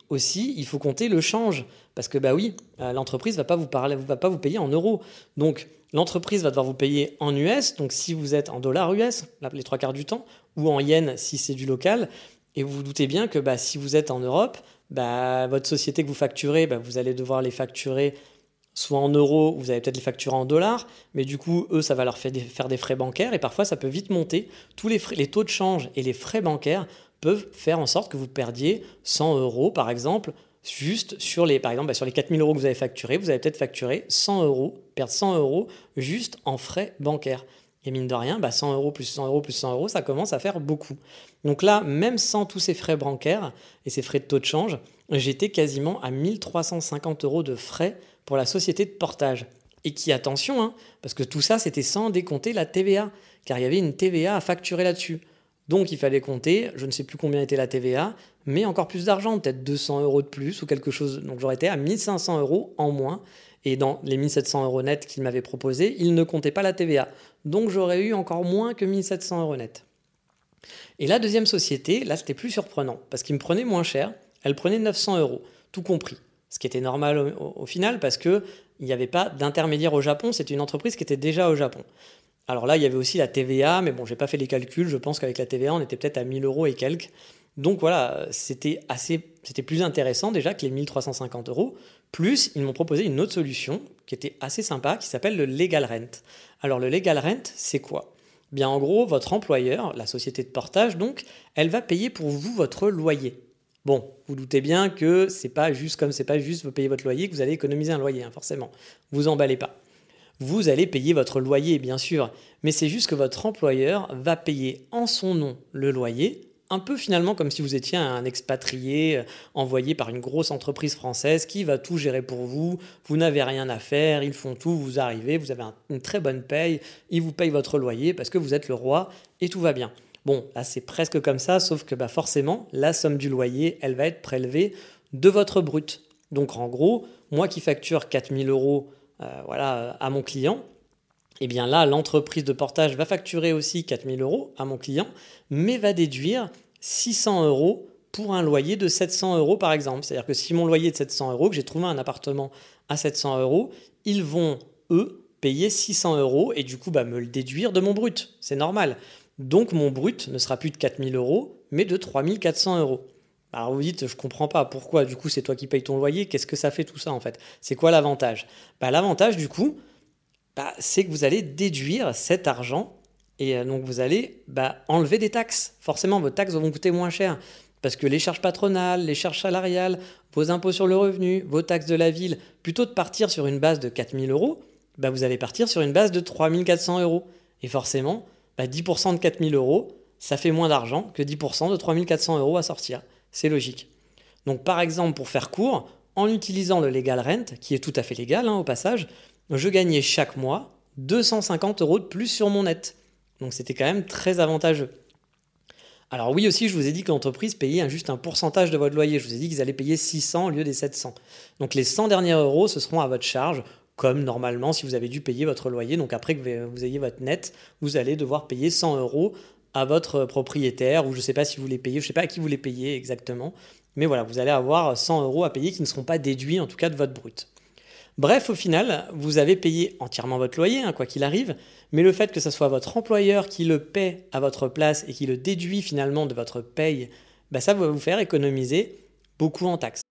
aussi, il faut compter le change. Parce que, bah oui, euh, l'entreprise ne va pas vous parler, va pas vous payer en euros. Donc, l'entreprise va devoir vous payer en U S. Donc, si vous êtes en dollars U S, les trois quarts du temps, ou en yens si c'est du local. Et vous vous doutez bien que bah, si vous êtes en Europe, bah, votre société que vous facturez, bah, vous allez devoir les facturer soit en euros, vous allez peut-être les facturer en dollars, mais du coup, eux, ça va leur faire des, faire des frais bancaires et parfois, ça peut vite monter. Tous les, frais, les taux de change et les frais bancaires peuvent faire en sorte que vous perdiez cent euros, par exemple, juste sur les, par exemple, bah, sur les quatre mille euros que vous avez facturés, vous allez peut-être facturer cent euros, perdre cent euros juste en frais bancaires. Et mine de rien, bah cent euros plus cent euros plus cent euros, ça commence à faire beaucoup. Donc là, même sans tous ces frais bancaires et ces frais de taux de change, j'étais quasiment à mille trois cent cinquante euros de frais pour la société de portage. Et qui, attention, hein, parce que tout ça, c'était sans décompter la T V A, car il y avait une T V A à facturer là-dessus. Donc il fallait compter, je ne sais plus combien était la T V A, mais encore plus d'argent, peut-être deux cents euros de plus ou quelque chose. Donc j'aurais été à mille cinq cents euros en moins. Et dans les mille sept cents euros nets qu'il m'avait proposé, il ne comptait pas la T V A. Donc j'aurais eu encore moins que mille sept cents euros nets. Et la deuxième société, là c'était plus surprenant, parce qu'il me prenait moins cher, elle prenait neuf cents euros, tout compris. Ce qui était normal au, au, au final, parce qu'il n'y avait pas d'intermédiaire au Japon, c'était une entreprise qui était déjà au Japon. Alors là, il y avait aussi la T V A, mais bon, j'ai pas fait les calculs, je pense qu'avec la T V A, on était peut-être à mille euros et quelques. Donc voilà, c'était, assez, c'était plus intéressant déjà que les mille trois cent cinquante euros. Plus, ils m'ont proposé une autre solution qui était assez sympa, qui s'appelle le Legal Rent. Alors le Legal Rent, c'est quoi ? Bien en gros, votre employeur, la société de portage donc, elle va payer pour vous votre loyer. Bon, vous doutez bien que c'est pas juste comme c'est pas juste vous payez votre loyer que vous allez économiser un loyer, hein, forcément. Vous emballez pas. Vous allez payer votre loyer, bien sûr, mais c'est juste que votre employeur va payer en son nom le loyer, un peu finalement comme si vous étiez un expatrié envoyé par une grosse entreprise française qui va tout gérer pour vous, vous n'avez rien à faire, ils font tout, vous arrivez, vous avez un, une très bonne paye, ils vous payent votre loyer parce que vous êtes le roi et tout va bien. Bon, là c'est presque comme ça, sauf que bah, forcément, la somme du loyer, elle va être prélevée de votre brut. Donc en gros, moi qui facture quatre mille euros euh, voilà, à mon client, eh bien là, l'entreprise de portage va facturer aussi quatre mille euros à mon client, mais va déduire six cents euros pour un loyer de sept cents euros par exemple. C'est-à-dire que si mon loyer est de sept cents euros, que j'ai trouvé un appartement à sept cents euros, ils vont, eux, payer six cents euros et du coup bah, me le déduire de mon brut. C'est normal. Donc mon brut ne sera plus de quatre mille euros, mais de trois mille quatre cents euros. Alors vous dites, je comprends pas, pourquoi du coup c'est toi qui payes ton loyer, qu'est-ce que ça fait tout ça en fait ? C'est quoi l'avantage ? Bah, l'avantage du coup, bah, c'est que vous allez déduire cet argent et donc vous allez bah, enlever des taxes. Forcément, vos taxes vont coûter moins cher parce que les charges patronales, les charges salariales, vos impôts sur le revenu, vos taxes de la ville, plutôt de partir sur une base de quatre mille euros, bah, vous allez partir sur une base de trois mille quatre cents euros. Et forcément, bah, dix pour cent de quatre mille euros, ça fait moins d'argent que dix pour cent de trois mille quatre cents euros à sortir. C'est logique. Donc par exemple, pour faire court, en utilisant le Legal Rent, qui est tout à fait légal hein, au passage, je gagnais chaque mois deux cent cinquante euros de plus sur mon net. Donc c'était quand même très avantageux. Alors oui aussi, je vous ai dit que l'entreprise payait juste un pourcentage de votre loyer. Je vous ai dit qu'ils allaient payer six cents au lieu des sept cents. Donc les cent derniers euros, ce seront à votre charge, comme normalement si vous avez dû payer votre loyer. Donc après que vous ayez votre net, vous allez devoir payer cent euros à votre propriétaire, ou je ne sais pas si vous les payez, je ne sais pas à qui vous les payez exactement. Mais voilà, vous allez avoir cent euros à payer qui ne seront pas déduits en tout cas de votre brut. Bref, au final, vous avez payé entièrement votre loyer, hein, quoi qu'il arrive, mais le fait que ce soit votre employeur qui le paie à votre place et qui le déduit finalement de votre paye, bah ça va vous faire économiser beaucoup en taxes.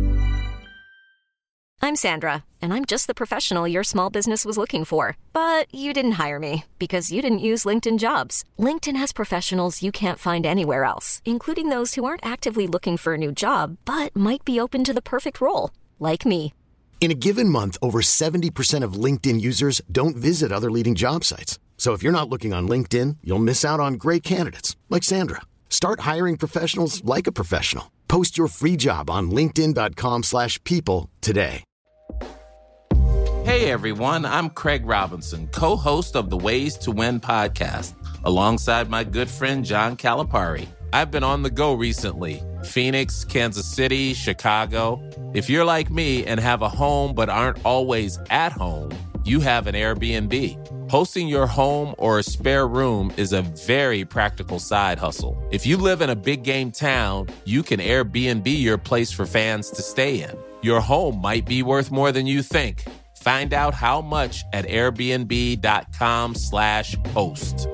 I'm Sandra, and I'm just the professional your small business was looking for. But you didn't hire me because you didn't use LinkedIn Jobs. LinkedIn has professionals you can't find anywhere else, including those who aren't actively looking for a new job, but might be open to the perfect role, like me. In a given month, over seventy percent of LinkedIn users don't visit other leading job sites. So if you're not looking on LinkedIn, you'll miss out on great candidates like Sandra. Start hiring professionals like a professional. Post your free job on linkedin.com slash people today. Hey everyone, I'm Craig Robinson, co-host of the Ways to Win podcast, alongside my good friend John Calipari. I've been on the go recently. Phoenix, Kansas City, Chicago. If you're like me and have a home but aren't always at home, you have an Airbnb. Hosting your home or a spare room is a very practical side hustle. If you live in a big game town, you can Airbnb your place for fans to stay in. Your home might be worth more than you think. Find out how much at airbnb.com slash host.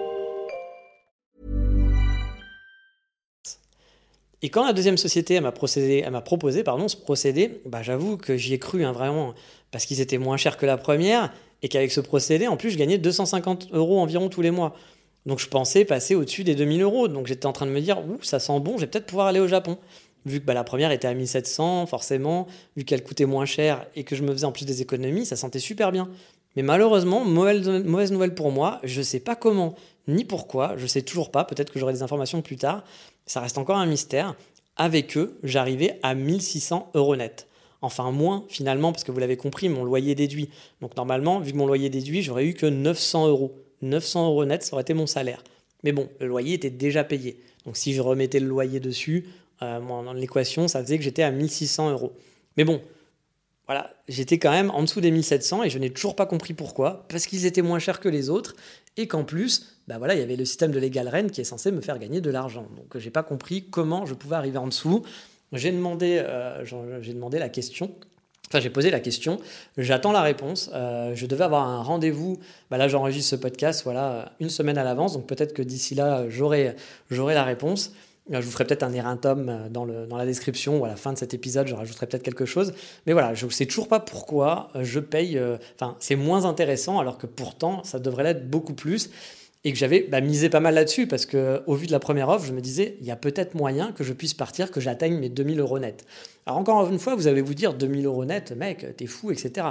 Et quand la deuxième société elle m'a, procédé, elle m'a proposé pardon, ce procédé, bah, j'avoue que j'y ai cru hein, vraiment, parce qu'ils étaient moins chers que la première, et qu'avec ce procédé, en plus, je gagnais deux cent cinquante euros environ tous les mois. Donc je pensais passer au-dessus des deux mille euros. Donc j'étais en train de me dire, ouh, ça sent bon, je vais peut-être pouvoir aller au Japon. Vu que bah, la première était à mille sept cents, forcément, vu qu'elle coûtait moins cher et que je me faisais en plus des économies, ça sentait super bien. Mais malheureusement, mauvaise, mauvaise nouvelle pour moi, je ne sais pas comment ni pourquoi, je ne sais toujours pas, peut-être que j'aurai des informations plus tard, ça reste encore un mystère. Avec eux, j'arrivais à mille six cents euros net. Enfin moins finalement, parce que vous l'avez compris, mon loyer déduit. Donc normalement, vu que mon loyer déduit, j'aurais eu que neuf cents euros. neuf cents euros net, ça aurait été mon salaire. Mais bon, le loyer était déjà payé. Donc si je remettais le loyer dessus, euh, dans l'équation, ça faisait que j'étais à mille six cents euros. Mais bon, voilà, j'étais quand même en dessous des mille sept cents et je n'ai toujours pas compris pourquoi. Parce qu'ils étaient moins chers que les autres et qu'en plus, bah voilà, il y avait le système de Legal Rent qui est censé me faire gagner de l'argent. Donc j'ai pas compris comment je pouvais arriver en dessous. J'ai demandé, euh, j'ai demandé la question, enfin j'ai posé la question, j'attends la réponse, euh, je devais avoir un rendez-vous, bah là j'enregistre ce podcast voilà, une semaine à l'avance, donc peut-être que d'ici là j'aurai, j'aurai la réponse. Je vous ferai peut-être un erratum dans, le, dans la description ou à la fin de cet épisode, je rajouterai peut-être quelque chose. Mais voilà, je ne sais toujours pas pourquoi je paye, euh, enfin c'est moins intéressant alors que pourtant ça devrait l'être beaucoup plus. Et que j'avais bah, misé pas mal là-dessus parce qu'au vu de la première offre, je me disais, il y a peut-être moyen que je puisse partir, que j'atteigne mes deux mille euros net. Alors encore une fois, vous allez vous dire, deux mille euros net, mec, t'es fou, et cetera.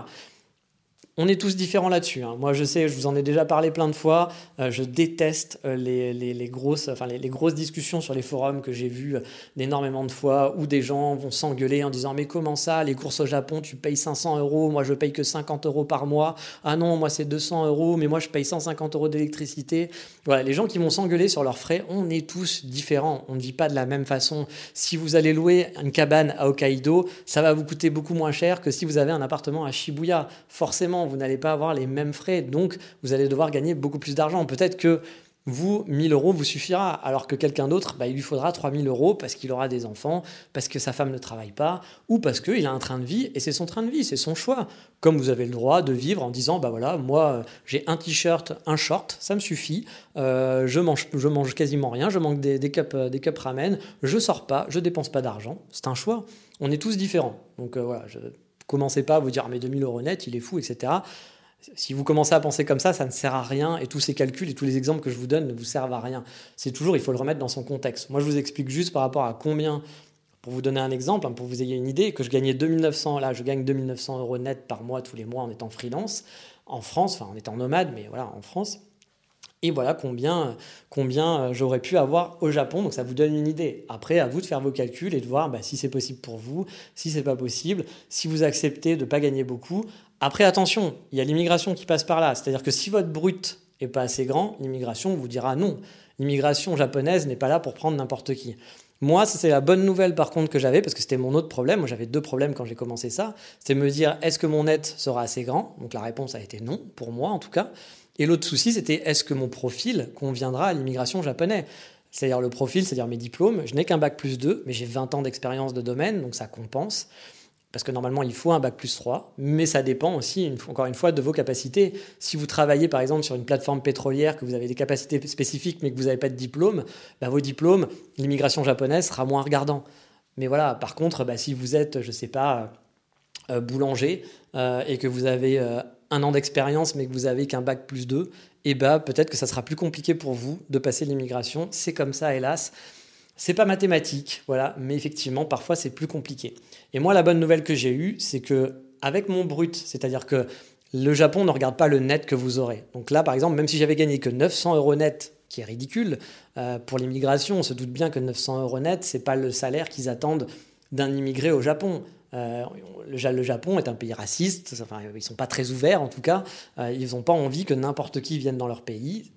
On est tous différents là-dessus. Hein. Moi, je sais, je vous en ai déjà parlé plein de fois. Euh, je déteste euh, les, les, les, grosses, enfin, les, les grosses discussions sur les forums que j'ai vues euh, énormément de fois où des gens vont s'engueuler en disant « Mais comment ça, les courses au Japon, tu payes cinq cents euros, moi je paye que cinquante euros par mois. Ah non, moi c'est deux cents euros, mais moi je paye cent cinquante euros d'électricité. » Voilà, les gens qui vont s'engueuler sur leurs frais, on est tous différents. On ne vit pas de la même façon. Si vous allez louer une cabane à Hokkaido, ça va vous coûter beaucoup moins cher que si vous avez un appartement à Shibuya. Forcément, vous n'allez pas avoir les mêmes frais, donc vous allez devoir gagner beaucoup plus d'argent. Peut-être que vous, mille euros vous suffira, alors que quelqu'un d'autre, bah, il lui faudra trois mille euros parce qu'il aura des enfants, parce que sa femme ne travaille pas, ou parce qu'il a un train de vie, et c'est son train de vie, c'est son choix. Comme vous avez le droit de vivre en disant, bah voilà, moi j'ai un t-shirt, un short, ça me suffit, euh, je mange, je mange quasiment rien, je mange des, des cups, des cups ramen, je sors pas, je dépense pas d'argent, c'est un choix. On est tous différents, donc euh, voilà, je... Commencez pas à vous dire ah, mais deux mille euros net, il est fou, et cetera. Si vous commencez à penser comme ça, ça ne sert à rien et tous ces calculs et tous les exemples que je vous donne ne vous servent à rien. C'est toujours, il faut le remettre dans son contexte. Moi, je vous explique juste par rapport à combien, pour vous donner un exemple, hein, pour que vous ayez une idée, que je gagnais deux mille neuf cents, là, je gagne deux mille neuf cents euros net par mois tous les mois en étant freelance, en France, enfin en étant nomade, mais voilà, en France. Et voilà combien, combien j'aurais pu avoir au Japon. Donc ça vous donne une idée. Après, à vous de faire vos calculs et de voir bah, si c'est possible pour vous, si c'est pas possible, si vous acceptez de ne pas gagner beaucoup. Après, attention, il y a l'immigration qui passe par là. C'est-à-dire que si votre brut n'est pas assez grand, l'immigration vous dira non. L'immigration japonaise n'est pas là pour prendre n'importe qui. Moi, c'est la bonne nouvelle par contre que j'avais, parce que c'était mon autre problème. Moi, j'avais deux problèmes quand j'ai commencé ça. C'était me dire, est-ce que mon net sera assez grand ? Donc la réponse a été non, pour moi en tout cas. Et l'autre souci, c'était est-ce que mon profil conviendra à l'immigration japonaise ? C'est-à-dire le profil, c'est-à-dire mes diplômes. Je n'ai qu'un bac plus deux, mais j'ai vingt ans d'expérience de domaine, donc ça compense. Parce que normalement, il faut un bac plus trois, mais ça dépend aussi, encore une fois, de vos capacités. Si vous travaillez, par exemple, sur une plateforme pétrolière, que vous avez des capacités spécifiques, mais que vous n'avez pas de diplôme, bah, vos diplômes, l'immigration japonaise sera moins regardant. Mais voilà, par contre, bah, si vous êtes, je ne sais pas, euh, boulanger, euh, et que vous avez... Euh, un an d'expérience mais que vous avez qu'un bac plus deux, et bah peut-être que ça sera plus compliqué pour vous de passer l'immigration. C'est comme ça, hélas. C'est pas mathématique, voilà, mais effectivement, parfois c'est plus compliqué. Et moi, la bonne nouvelle que j'ai eue, c'est que avec mon brut, c'est-à-dire que le Japon ne regarde pas le net que vous aurez. Donc là, par exemple, même si j'avais gagné que neuf cents euros net, qui est ridicule, euh, pour l'immigration, on se doute bien que neuf cents euros net, c'est pas le salaire qu'ils attendent d'un immigré au Japon. Euh, le, le Japon est un pays raciste, enfin, ils ne sont pas très ouverts en tout cas, euh, ils n'ont pas envie que n'importe qui vienne dans leur pays,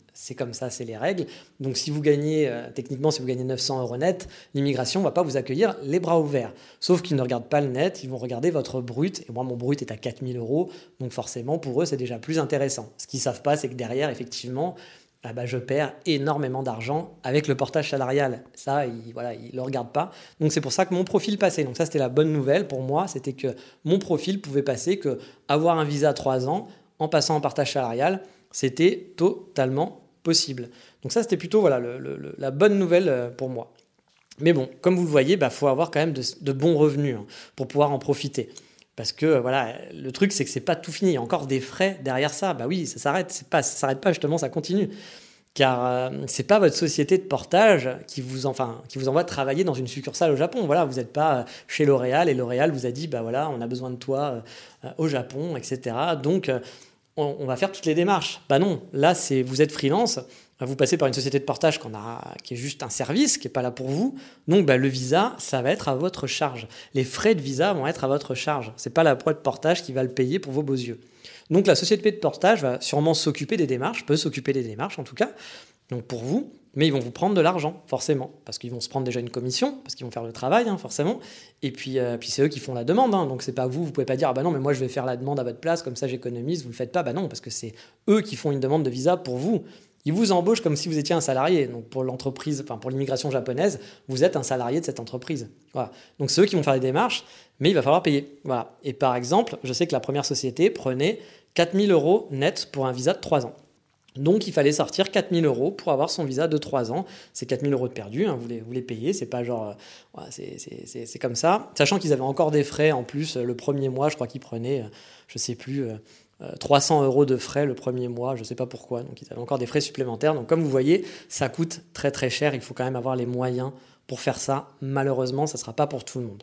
c'est comme ça, c'est les règles. Donc si vous gagnez, euh, techniquement, si vous gagnez neuf cents euros net, l'immigration ne va pas vous accueillir les bras ouverts. Sauf qu'ils ne regardent pas le net, ils vont regarder votre brut. Et moi, mon brut est à quatre mille euros. Donc forcément, pour eux, c'est déjà plus intéressant. Ce qu'ils ne savent pas, c'est que derrière, effectivement, ah bah, je perds énormément d'argent avec le portage salarial. Ça, ils voilà, ils le regardent pas. Donc c'est pour ça que mon profil passait. Donc ça, c'était la bonne nouvelle pour moi. C'était que mon profil pouvait passer, que avoir un visa trois ans en passant en partage salarial, c'était totalement possible. Donc ça, c'était plutôt voilà, le, le, la bonne nouvelle pour moi. Mais bon, comme vous le voyez, il bah, faut avoir quand même de, de bons revenus hein, pour pouvoir en profiter. Parce que voilà, le truc, c'est que c'est pas tout fini. Il y a encore des frais derrière ça. Bah oui, ça s'arrête. C'est pas, ça s'arrête pas, justement, ça continue. Car euh, c'est pas votre société de portage qui vous, enfin, qui vous envoie travailler dans une succursale au Japon. Voilà, vous n'êtes pas chez L'Oréal et L'Oréal vous a dit, bah voilà, on a besoin de toi euh, au Japon, et cetera. Donc, euh, on, on va faire toutes les démarches. Bah non, là, c'est, vous êtes freelance. Vous passez par une société de portage qu'on a, qui est juste un service, qui n'est pas là pour vous. Donc, bah, le visa, ça va être à votre charge. Les frais de visa vont être à votre charge. Ce n'est pas la boîte de portage qui va le payer pour vos beaux yeux. Donc, la société de portage va sûrement s'occuper des démarches, peut s'occuper des démarches en tout cas, donc pour vous, mais ils vont vous prendre de l'argent, forcément, parce qu'ils vont se prendre déjà une commission, parce qu'ils vont faire le travail, hein, forcément, et puis, euh, puis c'est eux qui font la demande, hein, donc c'est pas vous, vous pouvez pas dire « Ah bah non, mais moi je vais faire la demande à votre place, comme ça j'économise », vous le faites pas, bah non, parce que c'est eux qui font une demande de visa pour vous. Ils vous embauchent comme si vous étiez un salarié. Donc pour l'entreprise, enfin pour l'immigration japonaise, vous êtes un salarié de cette entreprise. Voilà. Donc c'est eux qui vont faire les démarches, mais il va falloir payer. Voilà. Et par exemple, je sais que la première société prenait quatre mille euros net pour un visa de trois ans. Donc il fallait sortir quatre mille euros pour avoir son visa de trois ans. C'est quatre mille euros de perdu, hein, vous, les, vous les payez, c'est pas genre... Euh, voilà, c'est, c'est, c'est, c'est comme ça. Sachant qu'ils avaient encore des frais en plus, le premier mois, je crois qu'ils prenaient, euh, je sais plus... Euh, trois cents euros de frais le premier mois, je ne sais pas pourquoi, donc ils avaient encore des frais supplémentaires. Donc comme vous voyez, ça coûte très très cher, il faut quand même avoir les moyens pour faire ça. Malheureusement, ça ne sera pas pour tout le monde.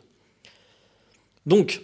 Donc,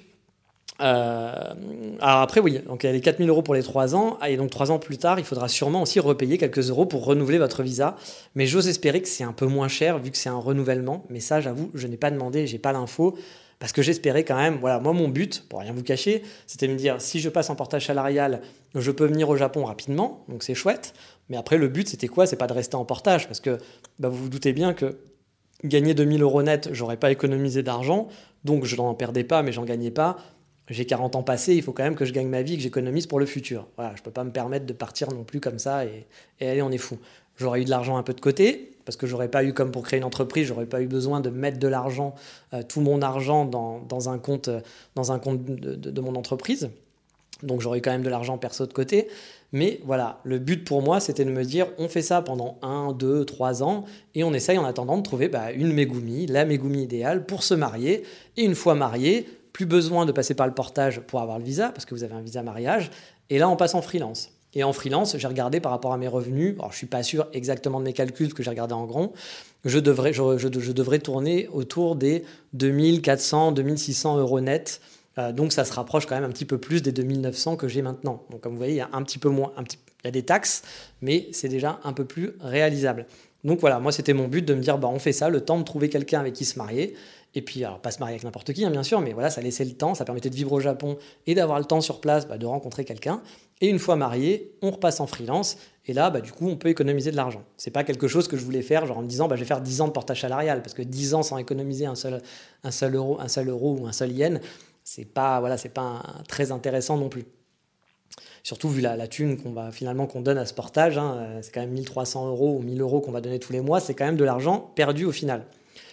euh, alors après oui, donc il y a les quatre mille euros pour les trois ans, et donc trois ans plus tard, il faudra sûrement aussi repayer quelques euros pour renouveler votre visa, mais j'ose espérer que c'est un peu moins cher vu que c'est un renouvellement, mais ça j'avoue, je n'ai pas demandé, je n'ai pas l'info. Parce que j'espérais quand même, voilà, moi mon but, pour rien vous cacher, c'était de me dire, si je passe en portage salarial, je peux venir au Japon rapidement, donc c'est chouette. Mais après, le but, c'était quoi ? C'est pas de rester en portage, parce que bah, vous vous doutez bien que gagner deux mille euros net, j'aurais pas économisé d'argent, donc je n'en perdais pas, mais j'en gagnais pas. J'ai quarante ans passés, il faut quand même que je gagne ma vie, que j'économise pour le futur. Voilà, je peux pas me permettre de partir non plus comme ça, et, et allez, on est fou. J'aurais eu de l'argent un peu de côté, parce que j'aurais pas eu, comme pour créer une entreprise, j'aurais pas eu besoin de mettre de l'argent, euh, tout mon argent dans, dans un compte, dans un compte de, de, de mon entreprise. Donc j'aurais eu quand même de l'argent perso de côté. Mais voilà, le but pour moi, c'était de me dire, on fait ça pendant un, deux, trois ans, et on essaye en attendant de trouver bah, une Megumi, la Megumi idéale pour se marier. Et une fois marié, plus besoin de passer par le portage pour avoir le visa, parce que vous avez un visa mariage. Et là, on passe en freelance. Et en freelance, j'ai regardé par rapport à mes revenus, alors je ne suis pas sûr exactement de mes calculs, parce que j'ai regardé en gros, je devrais, je, je, je devrais tourner autour des deux mille quatre cents, deux mille six cents euros net. Euh, donc ça se rapproche quand même un petit peu plus des deux mille neuf cents que j'ai maintenant. Donc comme vous voyez, il y a un petit peu moins, un petit, il y a des taxes, mais c'est déjà un peu plus réalisable. Donc voilà, moi c'était mon but de me dire, bah, on fait ça, le temps de trouver quelqu'un avec qui se marier. Et puis, alors pas se marier avec n'importe qui, hein, bien sûr, mais voilà, ça laissait le temps, ça permettait de vivre au Japon et d'avoir le temps sur place bah, de rencontrer quelqu'un. Et une fois marié, on repasse en freelance. Et là, bah, du coup, on peut économiser de l'argent. C'est pas quelque chose que je voulais faire, genre en me disant, bah, je vais faire dix ans de portage salarial, parce que dix ans sans économiser un seul, un seul euro, un seul euro ou un seul yen, c'est pas, voilà, c'est pas un, très intéressant non plus. Surtout vu la, la thune qu'on va finalement qu'on donne à ce portage, hein, c'est quand même mille trois cents euros ou mille euros qu'on va donner tous les mois, c'est quand même de l'argent perdu au final.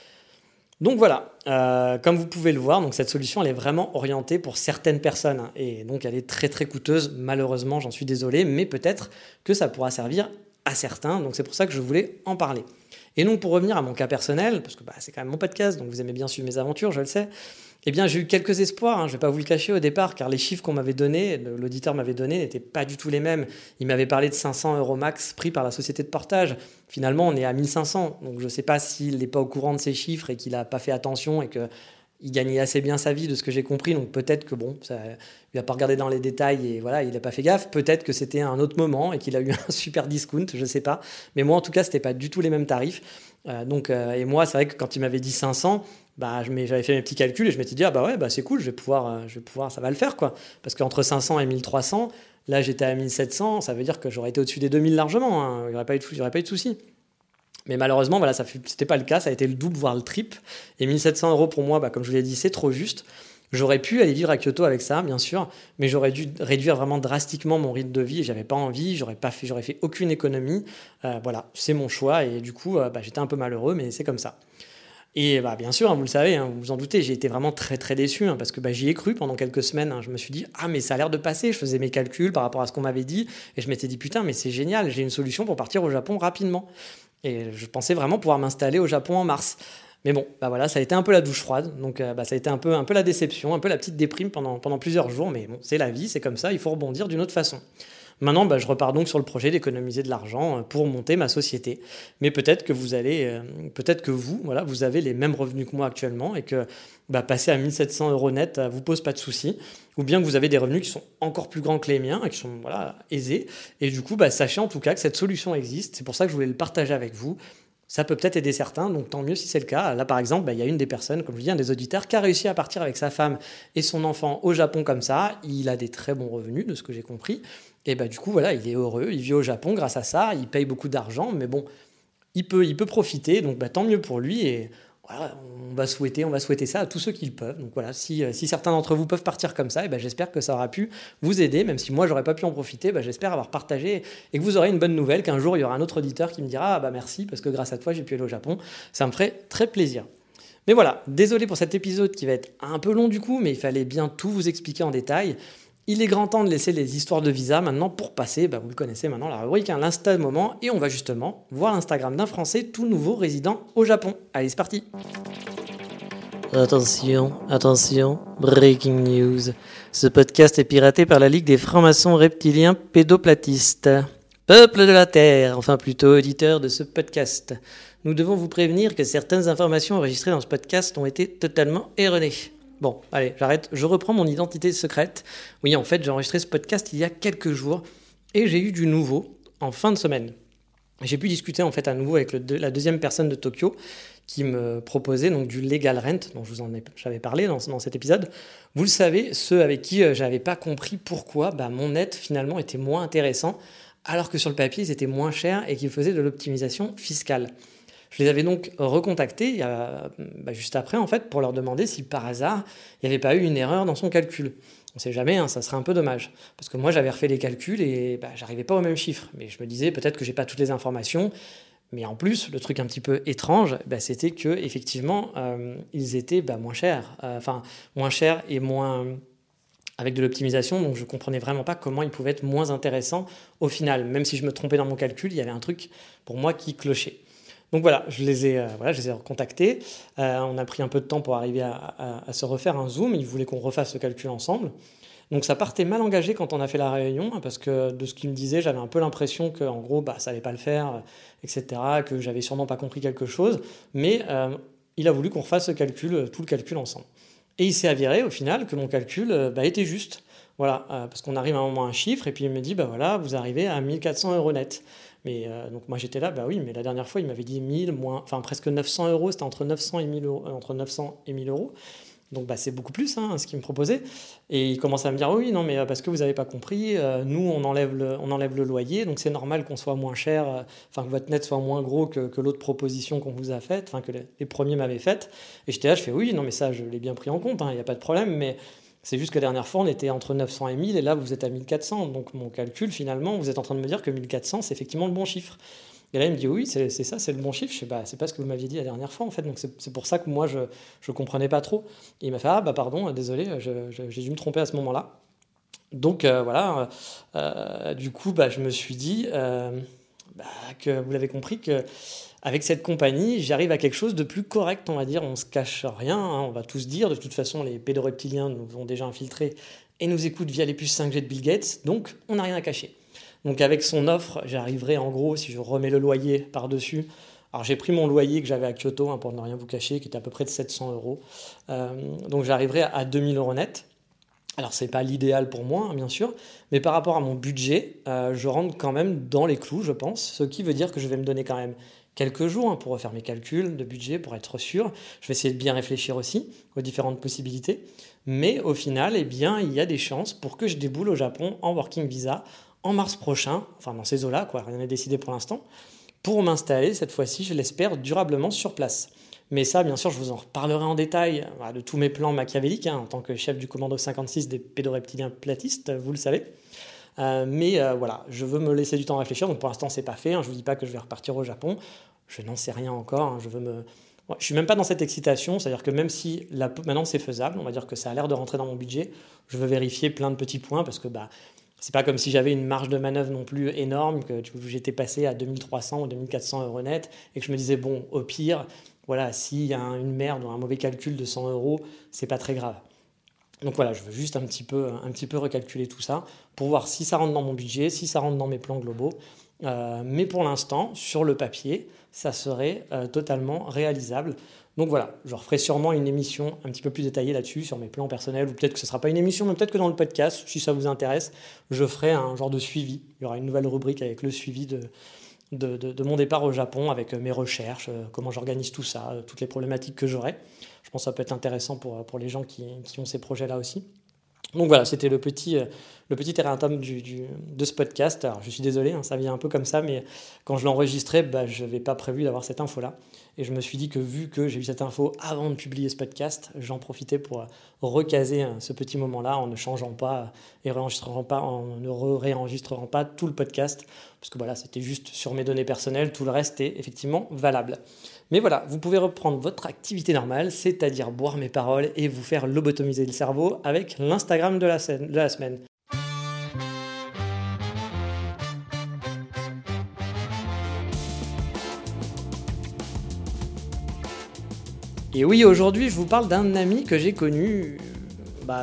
Donc voilà, euh, comme vous pouvez le voir, donc cette solution elle est vraiment orientée pour certaines personnes hein, et donc elle est très très coûteuse, malheureusement j'en suis désolé, mais peut-être que ça pourra servir à certains, donc c'est pour ça que je voulais en parler. Et donc pour revenir à mon cas personnel, parce que bah, c'est quand même mon podcast, donc vous aimez bien suivre mes aventures, je le sais, eh bien j'ai eu quelques espoirs, hein, je ne vais pas vous le cacher au départ, car les chiffres qu'on m'avait donnés, l'auditeur m'avait donné, n'étaient pas du tout les mêmes. Il m'avait parlé de cinq cents euros max pris par la société de portage. Finalement, on est à mille cinq cents, donc je ne sais pas s'il n'est pas au courant de ces chiffres et qu'il n'a pas fait attention et qu'il gagnait assez bien sa vie de ce que j'ai compris, donc peut-être que bon, ça, il n'a pas regardé dans les détails et voilà, il n'a pas fait gaffe. Peut-être que c'était un autre moment et qu'il a eu un super discount, je ne sais pas. Mais moi, en tout cas, ce n'était pas du tout les mêmes tarifs. Euh, donc, euh, et moi, c'est vrai que quand il m'avait dit cinq cents, bah, je j'avais fait mes petits calculs et je m'étais dit, ah bah ouais, bah c'est cool, je vais pouvoir, euh, je vais pouvoir, ça va le faire, quoi. Parce qu'entre cinq cents et mille trois cents, là, j'étais à mille sept cents, ça veut dire que j'aurais été au-dessus des deux mille largement, hein. Il n'y aurait pas eu de, il y aurait pas eu de souci. Mais malheureusement, voilà, ça n'était pas le cas, ça a été le double, voire le triple. Et mille sept cents euros pour moi, bah, comme je vous l'ai dit, c'est trop juste. J'aurais pu aller vivre à Kyoto avec ça, bien sûr, mais j'aurais dû réduire vraiment drastiquement mon rythme de vie et j'avais pas envie, j'aurais pas fait, j'aurais fait aucune économie. Euh, voilà, c'est mon choix et du coup, euh, bah, j'étais un peu malheureux, mais c'est comme ça. Et bah, bien sûr, hein, vous le savez, hein, vous vous en doutez, j'ai été vraiment très très déçu hein, parce que bah, j'y ai cru pendant quelques semaines. Hein, je me suis dit, ah mais ça a l'air de passer. Je faisais mes calculs par rapport à ce qu'on m'avait dit et je m'étais dit, putain, mais c'est génial, j'ai une solution pour partir au Japon rapidement. Et je pensais vraiment pouvoir m'installer au Japon en mars. Mais bon, bah voilà, ça a été un peu la douche froide. Donc euh, bah, ça a été un peu, un peu la déception, un peu la petite déprime pendant, pendant plusieurs jours. Mais bon, c'est la vie, c'est comme ça, il faut rebondir d'une autre façon. Maintenant, bah, je repars donc sur le projet d'économiser de l'argent pour monter ma société. Mais peut-être que vous allez, euh, peut-être que vous, voilà, vous avez les mêmes revenus que moi actuellement et que bah, passer à mille sept cents euros net ne vous pose pas de soucis. Ou bien que vous avez des revenus qui sont encore plus grands que les miens et qui sont voilà, aisés. Et du coup, bah, sachez en tout cas que cette solution existe. C'est pour ça que je voulais le partager avec vous. Ça peut peut-être aider certains, donc tant mieux si c'est le cas. Là, par exemple, bah, y a une des personnes, comme je dis, un des auditeurs, qui a réussi à partir avec sa femme et son enfant au Japon comme ça. Il a des très bons revenus, de ce que j'ai compris. Et bah, du coup, voilà, il est heureux, il vit au Japon grâce à ça, il paye beaucoup d'argent, mais bon, il peut, il peut profiter, donc bah, tant mieux pour lui. Et voilà, on va souhaiter, on va souhaiter ça à tous ceux qui le peuvent. Donc voilà, si, si certains d'entre vous peuvent partir comme ça, et bah, j'espère que ça aura pu vous aider, même si moi, j'aurais pas pu en profiter, bah, j'espère avoir partagé et que vous aurez une bonne nouvelle, qu'un jour, il y aura un autre auditeur qui me dira ah, bah, merci, parce que grâce à toi, j'ai pu aller au Japon. Ça me ferait très plaisir. Mais voilà, désolé pour cet épisode qui va être un peu long du coup, mais il fallait bien tout vous expliquer en détail. Il est grand temps de laisser les histoires de visa maintenant pour passer, bah vous le connaissez maintenant, la rubrique, hein, l'Insta de moment, et on va justement voir l'Instagram d'un Français tout nouveau résident au Japon. Allez, c'est parti. Attention, attention, breaking news. Ce podcast est piraté par la Ligue des francs-maçons reptiliens pédoplatistes. Peuple de la Terre, enfin plutôt auditeur de ce podcast. Nous devons vous prévenir que certaines informations enregistrées dans ce podcast ont été totalement erronées. Bon, allez, j'arrête, je reprends mon identité secrète. Oui, en fait, j'ai enregistré ce podcast il y a quelques jours et j'ai eu du nouveau en fin de semaine. J'ai pu discuter en fait à nouveau avec le de, la deuxième personne de Tokyo qui me proposait donc du legal rent, dont je vous en ai, j'avais parlé dans, dans cet épisode. Vous le savez, ceux avec qui euh, j'avais pas compris pourquoi bah, mon net finalement était moins intéressant, alors que sur le papier ils étaient moins chers et qu'ils faisaient de l'optimisation fiscale. Je les avais donc recontactés il y a, bah juste après, en fait, pour leur demander si par hasard, il n'y avait pas eu une erreur dans son calcul. On ne sait jamais, hein, ça serait un peu dommage. Parce que moi, j'avais refait les calculs et bah, je n'arrivais pas au même chiffre. Mais je me disais, peut-être que je n'ai pas toutes les informations. Mais en plus, le truc un petit peu étrange, bah, c'était qu'effectivement, euh, ils étaient bah, moins chers. Enfin, euh, moins chers et moins... avec de l'optimisation, donc je ne comprenais vraiment pas comment ils pouvaient être moins intéressants au final. Même si je me trompais dans mon calcul, il y avait un truc pour moi qui clochait. Donc voilà, je les ai, euh, voilà, je les ai recontactés. Euh, on a pris un peu de temps pour arriver à, à, à se refaire un Zoom. Ils voulaient qu'on refasse ce calcul ensemble. Donc ça partait mal engagé quand on a fait la réunion, parce que de ce qu'ils me disaient, j'avais un peu l'impression qu'en gros, bah, ça n'allait pas le faire, et cetera, que j'avais sûrement pas compris quelque chose. Mais euh, il a voulu qu'on refasse ce calcul, tout le calcul ensemble. Et il s'est avéré au final que mon calcul euh, bah, était juste. Voilà, euh, parce qu'on arrive à un moment à un chiffre, et puis il me dit, bah voilà, vous arrivez à mille quatre cents euros net. Mais euh, donc moi j'étais là, bah oui, mais la dernière fois il m'avait dit mille, moins, enfin presque neuf cents euros, c'était entre neuf cents et mille euros, euh, entre neuf cents et mille euros. Donc bah, c'est beaucoup plus hein, ce qu'il me proposait. Et il commençait à me dire, oh, oui, non, mais euh, parce que vous n'avez pas compris, euh, nous on enlève, le, on enlève le loyer, donc c'est normal qu'on soit moins cher, enfin euh, que votre net soit moins gros que, que l'autre proposition qu'on vous a faite, enfin que les, les premiers m'avaient faite. Et j'étais là, je fais, oui, non, mais ça je l'ai bien pris en compte, il hein, n'y a pas de problème, mais c'est juste que la dernière fois on était entre neuf cents et mille, et là vous êtes à mille quatre cents. Donc mon calcul, finalement, vous êtes en train de me dire que mille quatre cents c'est effectivement le bon chiffre. Et là, il me dit, oui, c'est, c'est ça, c'est le bon chiffre. Je sais, bah, c'est pas ce que vous m'aviez dit la dernière fois, en fait. Donc, c'est, c'est pour ça que moi, je ne comprenais pas trop. Et il m'a fait, ah, bah, pardon, désolé, je, je, j'ai dû me tromper à ce moment-là. Donc, euh, voilà. Euh, du coup, bah, je me suis dit euh, bah, que vous l'avez compris, qu'avec cette compagnie, j'arrive à quelque chose de plus correct, on va dire. On ne se cache rien, hein, on va tous dire. De toute façon, les pédoreptiliens nous ont déjà infiltrés et nous écoutent via les puces cinq G de Bill Gates. Donc, on n'a rien à cacher. Donc avec son offre, j'arriverai en gros, si je remets le loyer par-dessus, alors j'ai pris mon loyer que j'avais à Kyoto, hein, pour ne rien vous cacher, qui était à peu près de sept cents euros, euh, donc j'arriverai à deux mille euros net. Alors, c'est pas l'idéal pour moi, hein, bien sûr, mais par rapport à mon budget, euh, je rentre quand même dans les clous, je pense, ce qui veut dire que je vais me donner quand même quelques jours hein, pour refaire mes calculs de budget, pour être sûr. Je vais essayer de bien réfléchir aussi aux différentes possibilités, mais au final, eh bien, il y a des chances pour que je déboule au Japon en working visa en mars prochain, enfin dans ces eaux-là, quoi, rien n'est décidé pour l'instant, pour m'installer cette fois-ci, je l'espère, durablement sur place. Mais ça, bien sûr, je vous en reparlerai en détail bah, de tous mes plans machiavéliques, hein, en tant que chef du commando cinquante-six des pédoreptiliens platistes, vous le savez. Euh, mais euh, voilà, je veux me laisser du temps à réfléchir, donc pour l'instant, c'est pas fait. Hein, je ne vous dis pas que je vais repartir au Japon, je n'en sais rien encore. Hein, je veux me... ouais, je suis même pas dans cette excitation, c'est-à-dire que même si la... maintenant c'est faisable, on va dire que ça a l'air de rentrer dans mon budget, je veux vérifier plein de petits points parce que bah, c'est pas comme si j'avais une marge de manœuvre non plus énorme, que j'étais passé à deux mille trois cents ou deux mille quatre cents euros net et que je me disais, bon, au pire, voilà, s'il y a une merde ou un mauvais calcul de cent euros, c'est pas très grave. Donc voilà, je veux juste un petit peu, un petit peu recalculer tout ça pour voir si ça rentre dans mon budget, si ça rentre dans mes plans globaux. Euh, mais pour l'instant, sur le papier, ça serait euh, totalement réalisable. Donc voilà, je referai sûrement une émission un petit peu plus détaillée là-dessus, sur mes plans personnels, ou peut-être que ce ne sera pas une émission, mais peut-être que dans le podcast, si ça vous intéresse, je ferai un genre de suivi. Il y aura une nouvelle rubrique avec le suivi de, de, de, de mon départ au Japon, avec mes recherches, euh, comment j'organise tout ça, euh, toutes les problématiques que j'aurai. Je pense que ça peut être intéressant pour, pour les gens qui, qui ont ces projets-là aussi. Donc voilà, c'était le petit, euh, le petit erratum du, du, de ce podcast. Alors je suis désolé, hein, ça vient un peu comme ça, mais quand je l'ai enregistré, bah, je n'avais pas prévu d'avoir cette info-là. Et je me suis dit que vu que j'ai eu cette info avant de publier ce podcast, j'en profitais pour recaser ce petit moment-là en ne changeant pas et réenregistrant pas, en ne réenregistrant pas tout le podcast. Parce que voilà, c'était juste sur mes données personnelles, tout le reste est effectivement valable. Mais voilà, vous pouvez reprendre votre activité normale, c'est-à-dire boire mes paroles et vous faire lobotomiser le cerveau avec l'Instagram de la, scène, de la semaine. Et oui, aujourd'hui, je vous parle d'un ami que j'ai connu. Bah,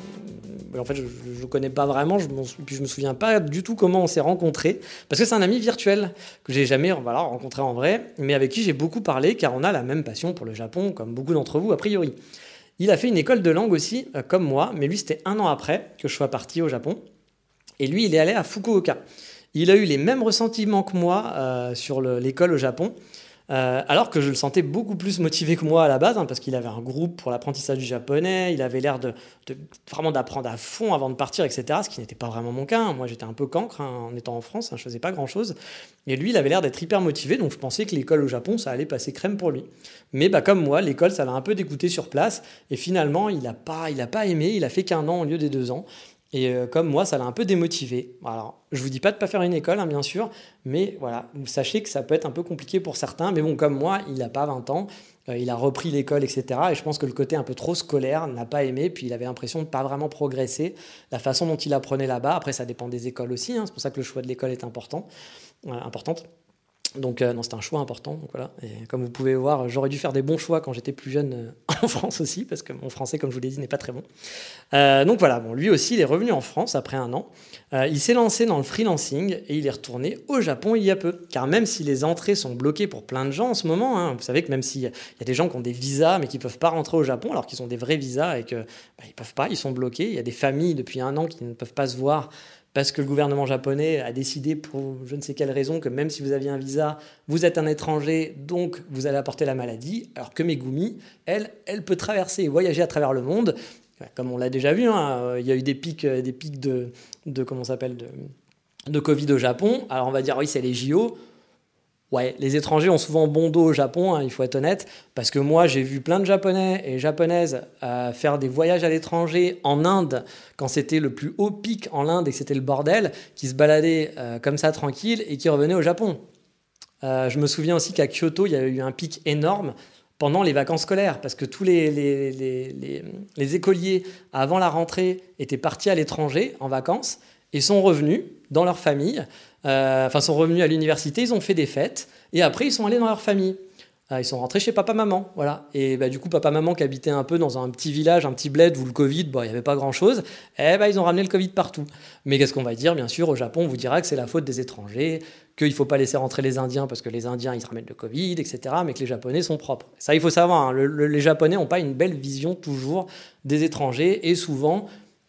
euh, en fait, je ne le connais pas vraiment, je puis je ne me souviens pas du tout comment on s'est rencontrés, parce que c'est un ami virtuel que j'ai jamais voilà, rencontré en vrai, mais avec qui j'ai beaucoup parlé, car on a la même passion pour le Japon, comme beaucoup d'entre vous a priori. Il a fait une école de langue aussi, euh, comme moi, mais lui, c'était un an après que je sois parti au Japon, et lui, il est allé à Fukuoka. Il a eu les mêmes ressentiments que moi euh, sur le, l'école au Japon, Euh, alors que je le sentais beaucoup plus motivé que moi à la base, hein, parce qu'il avait un groupe pour l'apprentissage du japonais, il avait l'air de, de, vraiment d'apprendre à fond avant de partir, et cetera, ce qui n'était pas vraiment mon cas. Hein. Moi, j'étais un peu cancre hein, en étant en France, hein, je faisais pas grand-chose. Et lui, il avait l'air d'être hyper motivé, donc je pensais que l'école au Japon, ça allait passer crème pour lui. Mais bah, comme moi, l'école, ça l'a un peu dégoûté sur place, et finalement, il n'a pas, il a pas aimé, il a fait qu'un an au lieu des deux ans. Et euh, comme moi, ça l'a un peu démotivé. Alors, je ne vous dis pas de ne pas faire une école, hein, bien sûr, mais voilà, vous sachez que ça peut être un peu compliqué pour certains. Mais bon, comme moi, il n'a pas vingt ans, euh, il a repris l'école, et cetera. Et je pense que le côté un peu trop scolaire n'a pas aimé, puis il avait l'impression de ne pas vraiment progresser. La façon dont il apprenait là-bas, après, ça dépend des écoles aussi, hein, c'est pour ça que le choix de l'école est important, euh, importante. Donc euh, non, c'est un choix important. Donc, voilà. Et comme vous pouvez voir, j'aurais dû faire des bons choix quand j'étais plus jeune euh, en France aussi, parce que mon français, comme je vous l'ai dit, n'est pas très bon. Euh, donc voilà, bon, lui aussi, il est revenu en France après un an. Euh, il s'est lancé dans le freelancing et il est retourné au Japon il y a peu. Car même si les entrées sont bloquées pour plein de gens en ce moment, hein, vous savez que même s'il y a des gens qui ont des visas mais qui ne peuvent pas rentrer au Japon alors qu'ils ont des vrais visas et qu'ils bah, ne peuvent pas, ils sont bloqués. Il y a des familles depuis un an qui ne peuvent pas se voir parce que le gouvernement japonais a décidé, pour je ne sais quelle raison, que même si vous aviez un visa, vous êtes un étranger, donc vous allez apporter la maladie, alors que Megumi, elle, elle peut traverser et voyager à travers le monde. Comme on l'a déjà vu, hein, il y a eu des pics, des pics de, de, comment ça s'appelle, de, de Covid au Japon. Alors on va dire, oui, c'est les J O. Ouais, les étrangers ont souvent bon dos au Japon, hein, il faut être honnête, parce que moi, j'ai vu plein de Japonais et Japonaises euh, faire des voyages à l'étranger en Inde, quand c'était le plus haut pic en Inde et que c'était le bordel, qui se baladaient euh, comme ça tranquille et qui revenaient au Japon. Euh, je me souviens aussi qu'à Kyoto, il y a eu un pic énorme pendant les vacances scolaires, parce que tous les, les, les, les, les écoliers, avant la rentrée, étaient partis à l'étranger en vacances et sont revenus dans leur famille. Euh, enfin, sont revenus à l'université, ils ont fait des fêtes, et après, ils sont allés dans leur famille. Euh, ils sont rentrés chez papa-maman, voilà. Et bah, du coup, papa-maman qui habitait un peu dans un petit village, un petit bled où le Covid, bon, il n'y avait pas grand-chose, eh bah, ils ont ramené le Covid partout. Mais qu'est-ce qu'on va dire? Bien sûr, au Japon, on vous dira que c'est la faute des étrangers, qu'il ne faut pas laisser rentrer les Indiens parce que les Indiens, ils ramènent le Covid, et cetera, mais que les Japonais sont propres. Ça, il faut savoir, hein, le, le, les Japonais n'ont pas une belle vision toujours des étrangers, et souvent,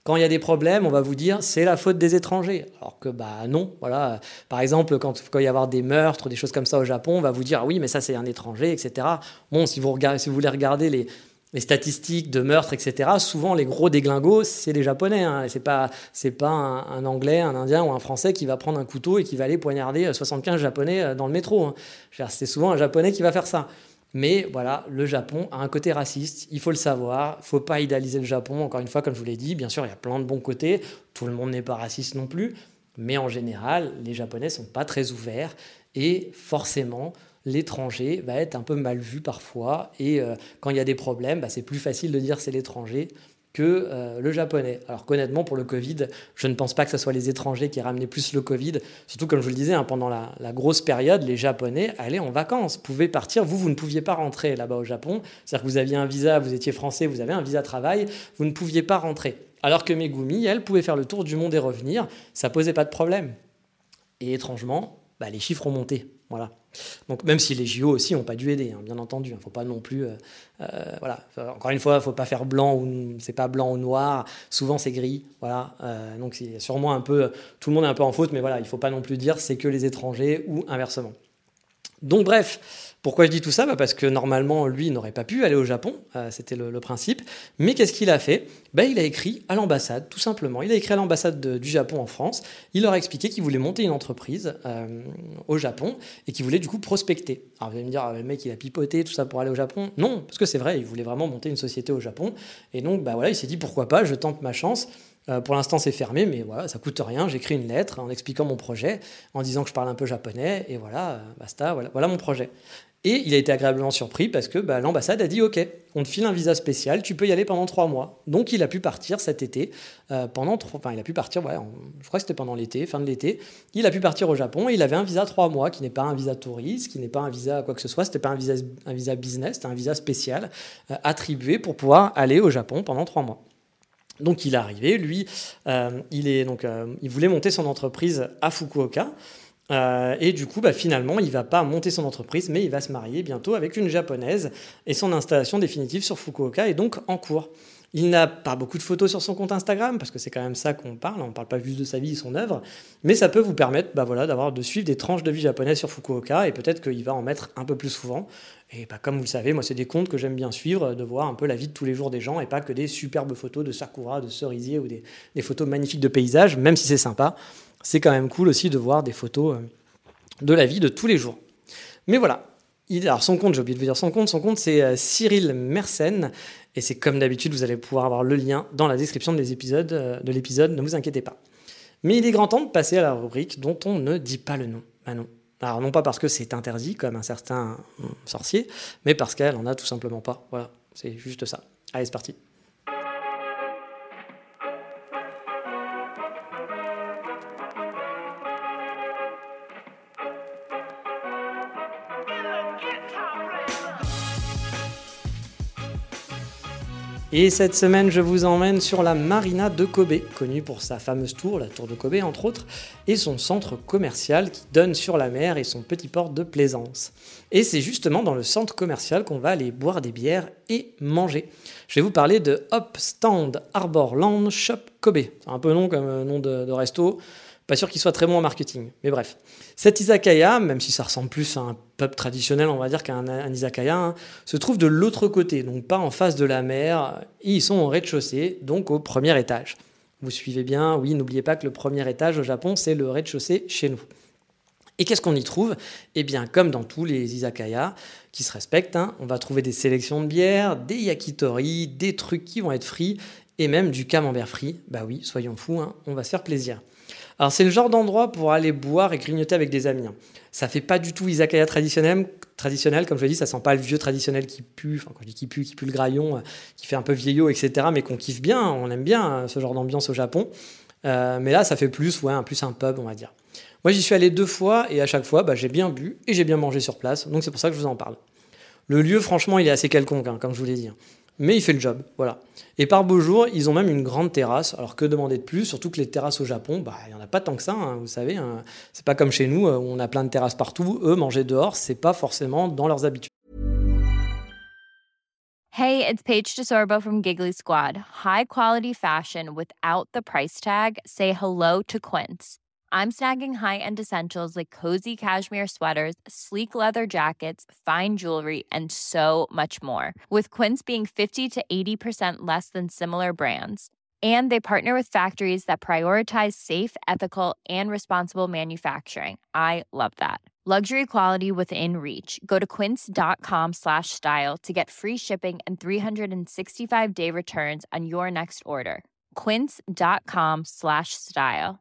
Quand il y a des problèmes, on va vous dire c'est la faute des étrangers. Alors que bah non, voilà. Par exemple, quand, quand il y a avoir des meurtres, des choses comme ça au Japon, on va vous dire ah oui, mais ça c'est un étranger, et cetera. Bon, si vous regardez, si vous voulez regarder les, les statistiques de meurtres, et cetera. Souvent les gros déglingos, c'est les Japonais. Hein. C'est pas, c'est pas un, un Anglais, un Indien ou un Français qui va prendre un couteau et qui va aller poignarder soixante-quinze Japonais dans le métro. Hein. C'est souvent un Japonais qui va faire ça. Mais voilà, le Japon a un côté raciste, il faut le savoir, il ne faut pas idéaliser le Japon, encore une fois, comme je vous l'ai dit, bien sûr, il y a plein de bons côtés, tout le monde n'est pas raciste non plus, mais en général, les Japonais ne sont pas très ouverts, et forcément, l'étranger va être un peu mal vu parfois, et euh, quand il y a des problèmes, bah, c'est plus facile de dire c'est l'étranger que euh, le japonais. Alors honnêtement, pour le Covid, je ne pense pas que ce soit les étrangers qui ramenaient plus le Covid. Surtout, comme je vous le disais, hein, pendant la, la grosse période, les Japonais allaient en vacances, pouvaient partir. Vous, vous ne pouviez pas rentrer là-bas au Japon. C'est-à-dire que vous aviez un visa, vous étiez français, vous avez un visa travail, vous ne pouviez pas rentrer. Alors que Megumi, elle, pouvait faire le tour du monde et revenir. Ça ne posait pas de problème. Et étrangement, bah, les chiffres ont monté. Voilà. Donc même si les J O aussi n'ont pas dû aider, hein, bien entendu, il ne faut pas non plus, euh, euh, voilà. Encore une fois, il ne faut pas faire blanc ou c'est pas blanc ou noir. Souvent c'est gris, voilà. Euh, donc c'est sûrement un peu, tout le monde est un peu en faute, mais voilà, il ne faut pas non plus dire c'est que les étrangers ou inversement. Donc bref. Pourquoi je dis tout ça ? Bah parce que normalement, lui, il n'aurait pas pu aller au Japon, euh, c'était le, le principe. Mais qu'est-ce qu'il a fait ? Bah, il a écrit à l'ambassade, tout simplement. Il a écrit à l'ambassade de, du Japon en France. Il leur a expliqué qu'il voulait monter une entreprise euh, au Japon et qu'il voulait du coup prospecter. Alors vous allez me dire, ah, le mec, il a pipoté tout ça pour aller au Japon. Non, parce que c'est vrai, il voulait vraiment monter une société au Japon. Et donc, bah voilà, il s'est dit, pourquoi pas, je tente ma chance. Euh, pour l'instant, c'est fermé, mais voilà, ça coûte rien. J'écris une lettre en expliquant mon projet, en disant que je parle un peu japonais, et voilà, euh, basta, voilà, voilà mon projet. Et il a été agréablement surpris parce que bah, l'ambassade a dit « Ok, on te file un visa spécial, tu peux y aller pendant trois mois. » Donc il a pu partir cet été, euh, pendant trois... enfin il a pu partir, ouais, en... je crois que c'était pendant l'été, fin de l'été. Il a pu partir au Japon et il avait un visa trois mois qui n'est pas un visa touriste, qui n'est pas un visa quoi que ce soit, c'était pas un visa, un visa business, c'était un visa spécial euh, attribué pour pouvoir aller au Japon pendant trois mois. Donc il est arrivé, lui, euh, il, est, donc, euh, il voulait monter son entreprise à Fukuoka. Euh, et du coup, bah, finalement, il ne va pas monter son entreprise, mais il va se marier bientôt avec une japonaise et son installation définitive sur Fukuoka est donc en cours. Il n'a pas beaucoup de photos sur son compte Instagram, parce que c'est quand même ça qu'on parle, on ne parle pas juste de sa vie et son œuvre, mais ça peut vous permettre bah, voilà, d'avoir, de suivre des tranches de vie japonaises sur Fukuoka, et peut-être qu'il va en mettre un peu plus souvent. Et bah, comme vous le savez, moi c'est des comptes que j'aime bien suivre, de voir un peu la vie de tous les jours des gens, et pas que des superbes photos de sakura, de cerisier, ou des, des photos magnifiques de paysages, même si c'est sympa. C'est quand même cool aussi de voir des photos de la vie de tous les jours. Mais voilà. Il, alors son compte, j'ai oublié de vous dire son compte, son compte c'est euh, Cyril Mersenne, et c'est comme d'habitude, vous allez pouvoir avoir le lien dans la description des épisodes, euh, de l'épisode, ne vous inquiétez pas. Mais il est grand temps de passer à la rubrique dont on ne dit pas le nom. Ah non. Alors non pas parce que c'est interdit, comme un certain hum, sorcier, mais parce qu'elle en a tout simplement pas. Voilà, c'est juste ça. Allez, c'est parti. Et cette semaine, je vous emmène sur la marina de Kobe, connue pour sa fameuse tour, la tour de Kobe entre autres, et son centre commercial qui donne sur la mer et son petit port de plaisance. Et c'est justement dans le centre commercial qu'on va aller boire des bières et manger. Je vais vous parler de Hop Stand Harborland Shop Kobe. C'est un peu long comme nom de, de resto. Pas sûr qu'il soit très bon en marketing, mais bref. Cet izakaya, même si ça ressemble plus à un pub traditionnel, on va dire, qu'à un, un izakaya, hein, se trouve de l'autre côté, donc pas en face de la mer, et ils sont au rez-de-chaussée, donc au premier étage. Vous suivez bien, oui, n'oubliez pas que le premier étage au Japon, c'est le rez-de-chaussée chez nous. Et qu'est-ce qu'on y trouve ? Eh bien, comme dans tous les izakaya qui se respectent, hein, on va trouver des sélections de bières, des yakitori, des trucs qui vont être frits, et même du camembert frit. Bah oui, soyons fous, hein, on va se faire plaisir. Alors c'est le genre d'endroit pour aller boire et grignoter avec des amis. Ça fait pas du tout izakaya traditionnel, traditionnel comme je l'ai dit, ça sent pas le vieux traditionnel qui pue, enfin quand je dis qui pue, qui pue le graillon, qui fait un peu vieillot, et cetera, mais qu'on kiffe bien, on aime bien ce genre d'ambiance au Japon. Euh, mais là, ça fait plus, ouais, un, plus un pub, on va dire. Moi, j'y suis allé deux fois, et à chaque fois, bah, j'ai bien bu et j'ai bien mangé sur place, donc c'est pour ça que je vous en parle. Le lieu, franchement, il est assez quelconque, hein, comme je vous l'ai dit. Mais il fait le job, voilà. Et par beau jour, ils ont même une grande terrasse. Alors que demander de plus, surtout que les terrasses au Japon, bah, il n'y en a pas tant que ça, hein, vous savez. Hein. C'est pas comme chez nous, où on a plein de terrasses partout. Eux, manger dehors, c'est pas forcément dans leurs habitudes. Hey, it's Paige DeSorbo from Giggly Squad. High quality fashion without the price tag. Say hello to Quince. I'm snagging high-end essentials like cozy cashmere sweaters, sleek leather jackets, fine jewelry, and so much more. With Quince being fifty to eighty percent less than similar brands. And they partner with factories that prioritize safe, ethical, and responsible manufacturing. I love that. Luxury quality within reach. Go to quince.com slash style to get free shipping and three sixty-five day returns on your next order. Quince.com slash style.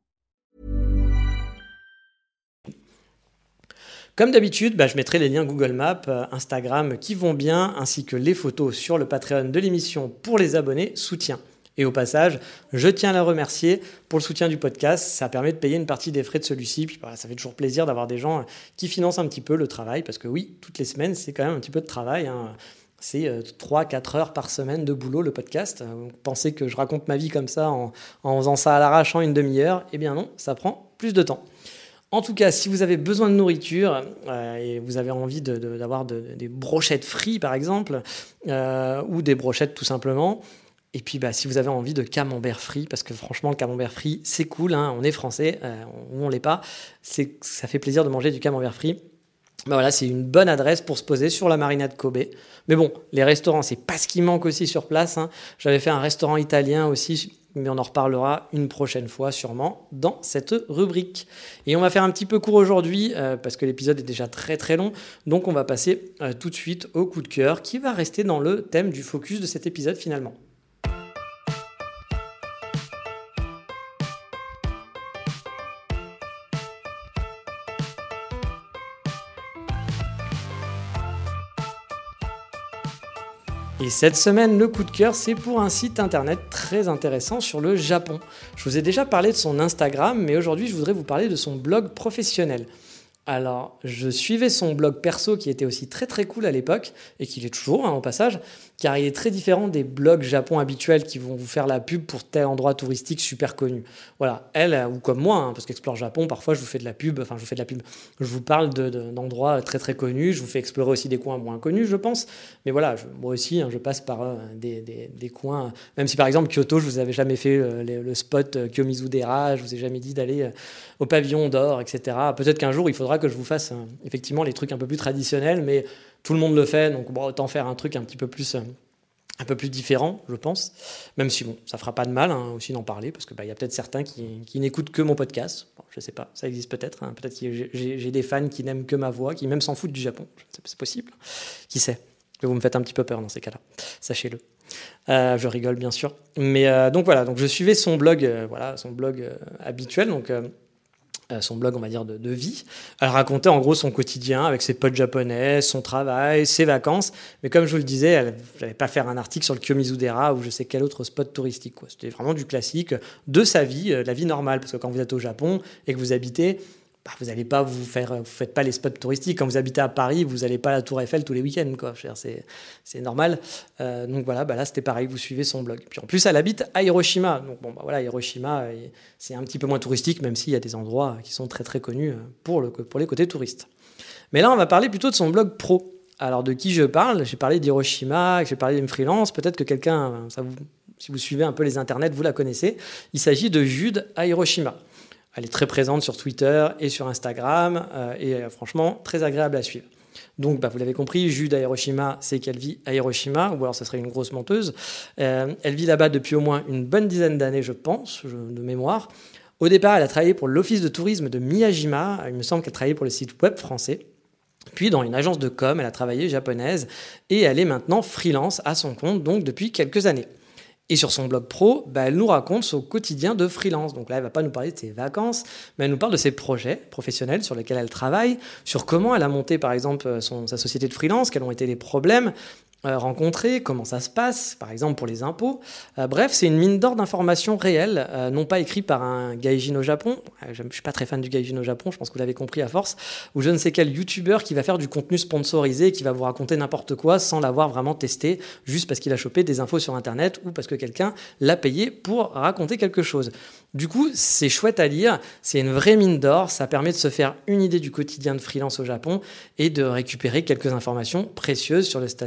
Comme d'habitude, bah, je mettrai les liens Google Maps, euh, Instagram qui vont bien, ainsi que les photos sur le Patreon de l'émission pour les abonnés soutien. Et au passage, je tiens à la remercier pour le soutien du podcast. Ça permet de payer une partie des frais de celui-ci. Puis voilà, ça fait toujours plaisir d'avoir des gens qui financent un petit peu le travail. Parce que oui, toutes les semaines, c'est quand même un petit peu de travail. Hein. C'est euh, trois à quatre heures par semaine de boulot, le podcast. Vous pensez que je raconte ma vie comme ça en, en faisant ça à l'arrache en une demi-heure? Eh bien non, ça prend plus de temps. En tout cas, si vous avez besoin de nourriture euh, et vous avez envie de, de, d'avoir de, des brochettes frites, par exemple, euh, ou des brochettes tout simplement... Et puis, bah, si vous avez envie de camembert frit, parce que franchement, le camembert frit, c'est cool, hein, on est français, euh, ou on l'est pas, c'est, ça fait plaisir de manger du camembert frit. Bah voilà, c'est une bonne adresse pour se poser sur la marina de Kobe. Mais bon, les restaurants, c'est pas ce qui manque aussi sur place. Hein. J'avais fait un restaurant italien aussi, mais on en reparlera une prochaine fois sûrement dans cette rubrique. Et on va faire un petit peu court aujourd'hui, euh, parce que l'épisode est déjà très très long. Donc on va passer euh, tout de suite au coup de cœur, qui va rester dans le thème du focus de cet épisode finalement. Et cette semaine, le coup de cœur, c'est pour un site internet très intéressant sur le Japon. Je vous ai déjà parlé de son Instagram, mais aujourd'hui, je voudrais vous parler de son blog professionnel. Alors, je suivais son blog perso qui était aussi très très cool à l'époque, et qui l'est toujours, hein, au passage, car il est très différent des blogs Japon habituels qui vont vous faire la pub pour tel endroit touristique super connu. Voilà, elle, ou comme moi, hein, parce qu'Explore Japon, parfois je vous fais de la pub, enfin je vous fais de la pub, je vous parle de, de, d'endroits très très connus, je vous fais explorer aussi des coins moins connus, je pense, mais voilà, je, moi aussi, hein, je passe par euh, des, des, des coins, même si par exemple Kyoto, je vous avais jamais fait euh, le, le spot euh, Kiyomizu-dera, je vous ai jamais dit d'aller euh, au pavillon d'or, et cetera. Peut-être qu'un jour, il faudra que je vous fasse euh, effectivement les trucs un peu plus traditionnels, mais tout le monde le fait, donc bon, autant faire un truc un petit peu plus... Euh, un peu plus différent, je pense, même si bon, ça fera pas de mal hein, aussi d'en parler, parce que bah, y a peut-être certains qui, qui n'écoutent que mon podcast, bon, je sais pas, ça existe peut-être, hein. Peut-être que j'ai, j'ai des fans qui n'aiment que ma voix, qui même s'en foutent du Japon, c'est possible, qui sait, vous me faites un petit peu peur dans ces cas-là, sachez-le. Euh, je rigole bien sûr, mais euh, donc voilà, donc je suivais son blog, euh, voilà, son blog euh, habituel, donc euh, son blog, on va dire, de, de vie. Elle racontait en gros son quotidien avec ses potes japonais, son travail, ses vacances. Mais comme je vous le disais, elle n'allait pas faire un article sur le Kiyomizu-dera ou je sais quel autre spot touristique, quoi. C'était vraiment du classique de sa vie, euh, la vie normale. Parce que quand vous êtes au Japon et que vous habitez, bah, vous n'allez pas vous faire, vous faites pas les spots touristiques. Quand vous habitez à Paris, vous n'allez pas à la Tour Eiffel tous les week-ends, quoi. C'est, c'est normal. Euh, donc voilà, bah là c'était pareil, vous suivez son blog. Puis en plus, elle habite à Hiroshima. Donc bon, bah voilà, Hiroshima, c'est un petit peu moins touristique, même s'il y a des endroits qui sont très très connus pour, le, pour les côtés touristes. Mais là, on va parler plutôt de son blog pro. Alors de qui je parle? J'ai parlé d'Hiroshima, j'ai parlé d'une freelance. Peut-être que quelqu'un, ça vous, si vous suivez un peu les internets, vous la connaissez. Il s'agit de Jude à Hiroshima. Elle est très présente sur Twitter et sur Instagram euh, et euh, franchement très agréable à suivre. Donc bah, vous l'avez compris, Jude à Hiroshima, c'est qu'elle vit à Hiroshima, ou alors ça serait une grosse menteuse. Euh, elle vit là-bas depuis au moins une bonne dizaine d'années, je pense, je, de mémoire. Au départ, elle a travaillé pour l'office de tourisme de Miyajima. Il me semble qu'elle travaillait pour le site web français. Puis dans une agence de com, elle a travaillé japonaise et elle est maintenant freelance à son compte, donc depuis quelques années. Et sur son blog pro, bah, elle nous raconte son quotidien de freelance. Donc là, elle ne va pas nous parler de ses vacances, mais elle nous parle de ses projets professionnels sur lesquels elle travaille, sur comment elle a monté, par exemple, son, sa société de freelance, quels ont été les problèmes euh, rencontrés, comment ça se passe, par exemple, pour les impôts. Euh, bref, c'est une mine d'or d'informations réelles, euh, non pas écrites par un gaijin au Japon. Euh, je ne suis pas très fan du gaijin au Japon, je pense que vous l'avez compris à force, ou je ne sais quel youtubeur qui va faire du contenu sponsorisé, qui va vous raconter n'importe quoi sans l'avoir vraiment testé, juste parce qu'il a chopé des infos sur Internet ou parce que quelqu'un l'a payé pour raconter quelque chose. Du coup, c'est chouette à lire, c'est une vraie mine d'or, ça permet de se faire une idée du quotidien de freelance au Japon et de récupérer quelques informations précieuses sur le statut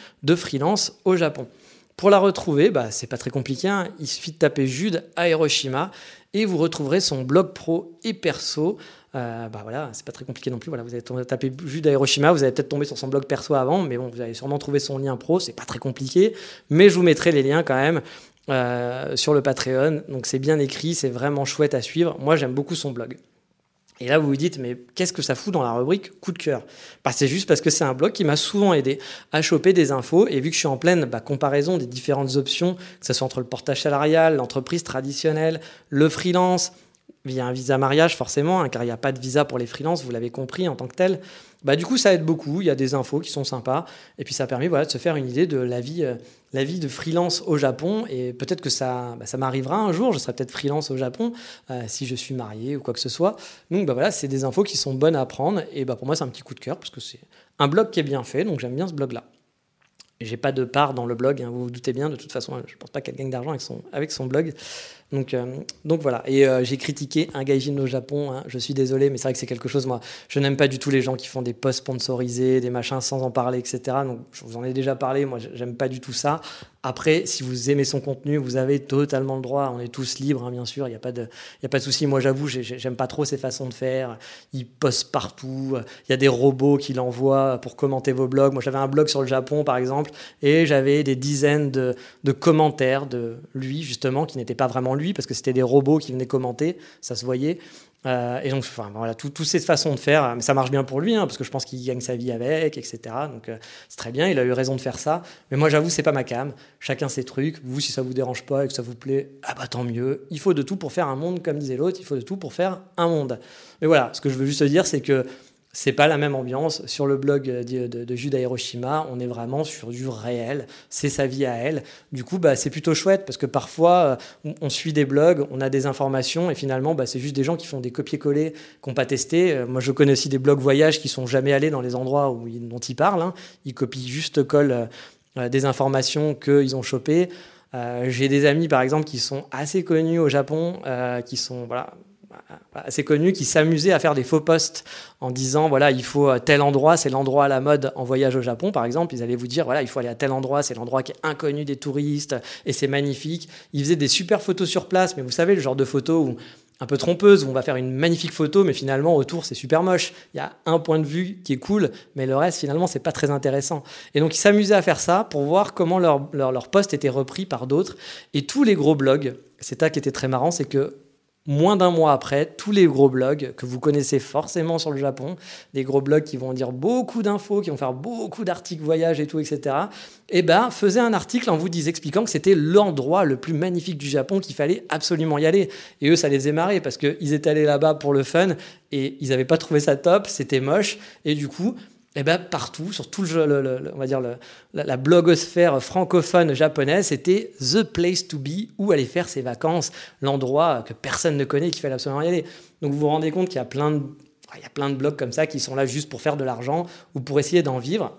de freelance au Japon. Pour la retrouver, bah, c'est pas très compliqué, hein. Il suffit de taper Jude à Hiroshima et vous retrouverez son blog pro et perso. Euh, bah voilà, c'est pas très compliqué non plus. Voilà, vous allez taper Jude à Hiroshima, vous allez peut-être tomber sur son blog perso avant, mais bon, vous allez sûrement trouver son lien pro. C'est pas très compliqué, mais je vous mettrai les liens quand même euh, sur le Patreon. Donc c'est bien écrit, c'est vraiment chouette à suivre. Moi, j'aime beaucoup son blog. Et là, vous vous dites, mais qu'est-ce que ça fout dans la rubrique coup de cœur ? Bah, c'est juste parce que c'est un blog qui m'a souvent aidé à choper des infos. Et vu que je suis en pleine bah, comparaison des différentes options, que ce soit entre le portage salarial, l'entreprise traditionnelle, le freelance, via un visa mariage forcément, hein, car il n'y a pas de visa pour les freelances, vous l'avez compris en tant que tel. Bah, du coup, ça aide beaucoup. Il y a des infos qui sont sympas. Et puis, ça permet voilà, de se faire une idée de la vie, euh, la vie de freelance au Japon. Et peut-être que ça, bah, ça m'arrivera un jour. Je serai peut-être freelance au Japon euh, si je suis marié ou quoi que ce soit. Donc, bah, voilà, c'est des infos qui sont bonnes à prendre. Et bah, pour moi, c'est un petit coup de cœur parce que c'est un blog qui est bien fait. Donc, j'aime bien ce blog-là. J'ai pas de part dans le blog, hein, vous vous doutez bien. De toute façon, je pense pas qu'elle gagne d'argent avec son, avec son blog. Donc, euh, donc voilà. Et euh, j'ai critiqué un gaijin au Japon. Hein. Je suis désolé, mais c'est vrai que c'est quelque chose. Moi, je n'aime pas du tout les gens qui font des posts sponsorisés, des machins sans en parler, et cetera. Donc, je vous en ai déjà parlé. Moi, j'aime pas du tout ça. Après, si vous aimez son contenu, vous avez totalement le droit. On est tous libres, hein, bien sûr. Il y a pas de, il y a pas de souci. Moi, j'avoue, j'ai, j'aime pas trop ces façons de faire. Ils postent partout. Il y a des robots qui l'envoient pour commenter vos blogs. Moi, j'avais un blog sur le Japon, par exemple, et j'avais des dizaines de, de commentaires de lui, justement, qui n'étaient pas vraiment lui, parce que c'était des robots qui venaient commenter, ça se voyait. Euh, et donc, enfin, voilà, toutes ces façons de faire, mais ça marche bien pour lui, hein, parce que je pense qu'il gagne sa vie avec, et cetera. Donc, euh, c'est très bien, il a eu raison de faire ça. Mais moi, j'avoue, c'est pas ma came. Chacun ses trucs. Vous, si ça vous dérange pas et que ça vous plaît, ah bah tant mieux. Il faut de tout pour faire un monde, comme disait l'autre. Il faut de tout pour faire un monde. Mais voilà, ce que je veux juste dire, c'est que c'est pas la même ambiance. Sur le blog de, de, de Jude à Hiroshima, on est vraiment sur du réel. C'est sa vie à elle. Du coup, bah, c'est plutôt chouette parce que parfois, on, on suit des blogs, on a des informations et finalement, bah, c'est juste des gens qui font des copier-coller, qui n'ont pas testé. Euh, moi, je connais aussi des blogs voyage qui sont jamais allés dans les endroits où ils, dont ils parlent. Hein. Ils copient juste, collent euh, des informations qu'ils ont chopées. Euh, j'ai des amis, par exemple, qui sont assez connus au Japon, euh, qui sont... voilà. assez connus qui s'amusaient à faire des faux posts en disant voilà il faut tel endroit, c'est l'endroit à la mode en voyage au Japon par exemple. Ils allaient vous dire voilà il faut aller à tel endroit, c'est l'endroit qui est inconnu des touristes et c'est magnifique. Ils faisaient des super photos sur place, mais vous savez le genre de photos où un peu trompeuse, où on va faire une magnifique photo, mais finalement, autour, c'est super moche. Il y a un point de vue qui est cool, mais le reste, finalement, c'est pas très intéressant. Et donc, ils s'amusaient à faire ça pour voir comment leur, leur, leur post était repris par d'autres. Et tous les gros blogs, c'est ça qui était très marrant, c'est que moins d'un mois après, tous les gros blogs que vous connaissez forcément sur le Japon, des gros blogs qui vont dire beaucoup d'infos, qui vont faire beaucoup d'articles voyage et tout, et cetera, eh ben, faisaient un article en vous disant, expliquant que c'était l'endroit le plus magnifique du Japon, qu'il fallait absolument y aller. Et eux, ça les faisait marrer parce qu'ils étaient allés là-bas pour le fun et ils n'avaient pas trouvé ça top, c'était moche. Et du coup, eh ben, partout, sur tout le, le, le, on va dire le, la, la blogosphère francophone japonaise, c'était the place to be, où aller faire ses vacances, l'endroit que personne ne connaît et qu'il fallait absolument y aller. Donc vous vous rendez compte qu'il y a plein de, il y a plein de blogs comme ça qui sont là juste pour faire de l'argent ou pour essayer d'en vivre.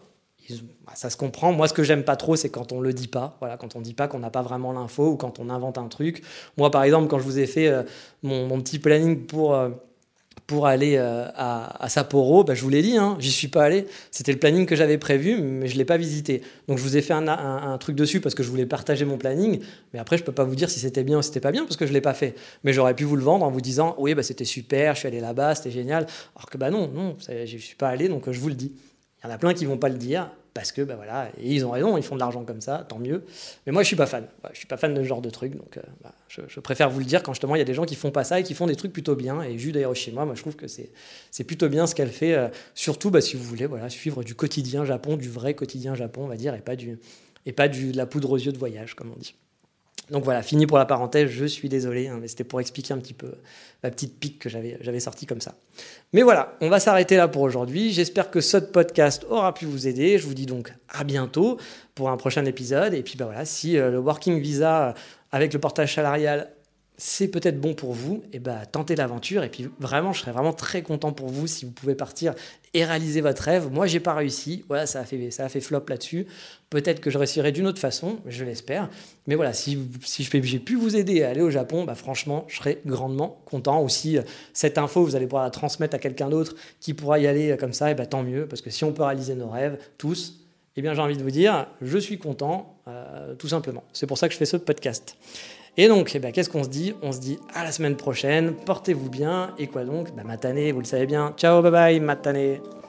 Ça se comprend. Moi, ce que j'aime pas trop, c'est quand on le dit pas. Voilà, quand on dit pas qu'on n'a pas vraiment l'info ou quand on invente un truc. Moi, par exemple, quand je vous ai fait euh, mon, mon petit planning pour... Euh, pour aller euh, à, à Sapporo, bah, je vous l'ai dit, hein, j'y suis pas allé. C'était le planning que j'avais prévu, mais je l'ai pas visité. Donc je vous ai fait un, un, un truc dessus parce que je voulais partager mon planning, mais après je peux pas vous dire si c'était bien ou si c'était pas bien parce que je l'ai pas fait. Mais j'aurais pu vous le vendre en vous disant oui, bah, c'était super, je suis allé là-bas, c'était génial. Alors que bah non, non, je suis pas allé, donc je vous le dis. Il y en a plein qui vont pas le dire parce que bah voilà, et ils ont raison, ils font de l'argent comme ça, tant mieux. Mais moi je suis pas fan, ouais, je suis pas fan de ce genre de truc, donc euh, bah, je, je préfère vous le dire quand justement il y a des gens qui font pas ça et qui font des trucs plutôt bien. Et Jude à Hiroshima, moi je trouve que c'est c'est plutôt bien ce qu'elle fait, euh, surtout bah, si vous voulez voilà suivre du quotidien Japon, du vrai quotidien Japon on va dire, et pas du et pas du de la poudre aux yeux de voyage comme on dit. Donc voilà, fini pour la parenthèse, je suis désolé, hein, mais c'était pour expliquer un petit peu la petite pique que j'avais, j'avais sortie comme ça. Mais voilà, on va s'arrêter là pour aujourd'hui. J'espère que ce podcast aura pu vous aider. Je vous dis donc à bientôt pour un prochain épisode. Et puis bah voilà, si euh, le Working Visa euh, avec le portage salarial, c'est peut-être bon pour vous, et bah, tentez l'aventure. Et puis vraiment, je serais vraiment très content pour vous si vous pouvez partir et réaliser votre rêve. Moi, j'ai pas réussi. Voilà, ça a fait, ça a fait flop là-dessus. Peut-être que je réussirai d'une autre façon, je l'espère. Mais voilà, si, si j'ai pu vous aider à aller au Japon, bah, franchement, je serais grandement content. Ou si euh, cette info, vous allez pouvoir la transmettre à quelqu'un d'autre qui pourra y aller euh, comme ça, et bah, tant mieux. Parce que si on peut réaliser nos rêves, tous, Eh bien, j'ai envie de vous dire, je suis content, euh, tout simplement. C'est pour ça que je fais ce podcast. Et donc, eh ben, qu'est-ce qu'on se dit ? On se dit à la semaine prochaine, portez-vous bien, et quoi donc ? Bah, matane, vous le savez bien. Ciao, bye bye, matane.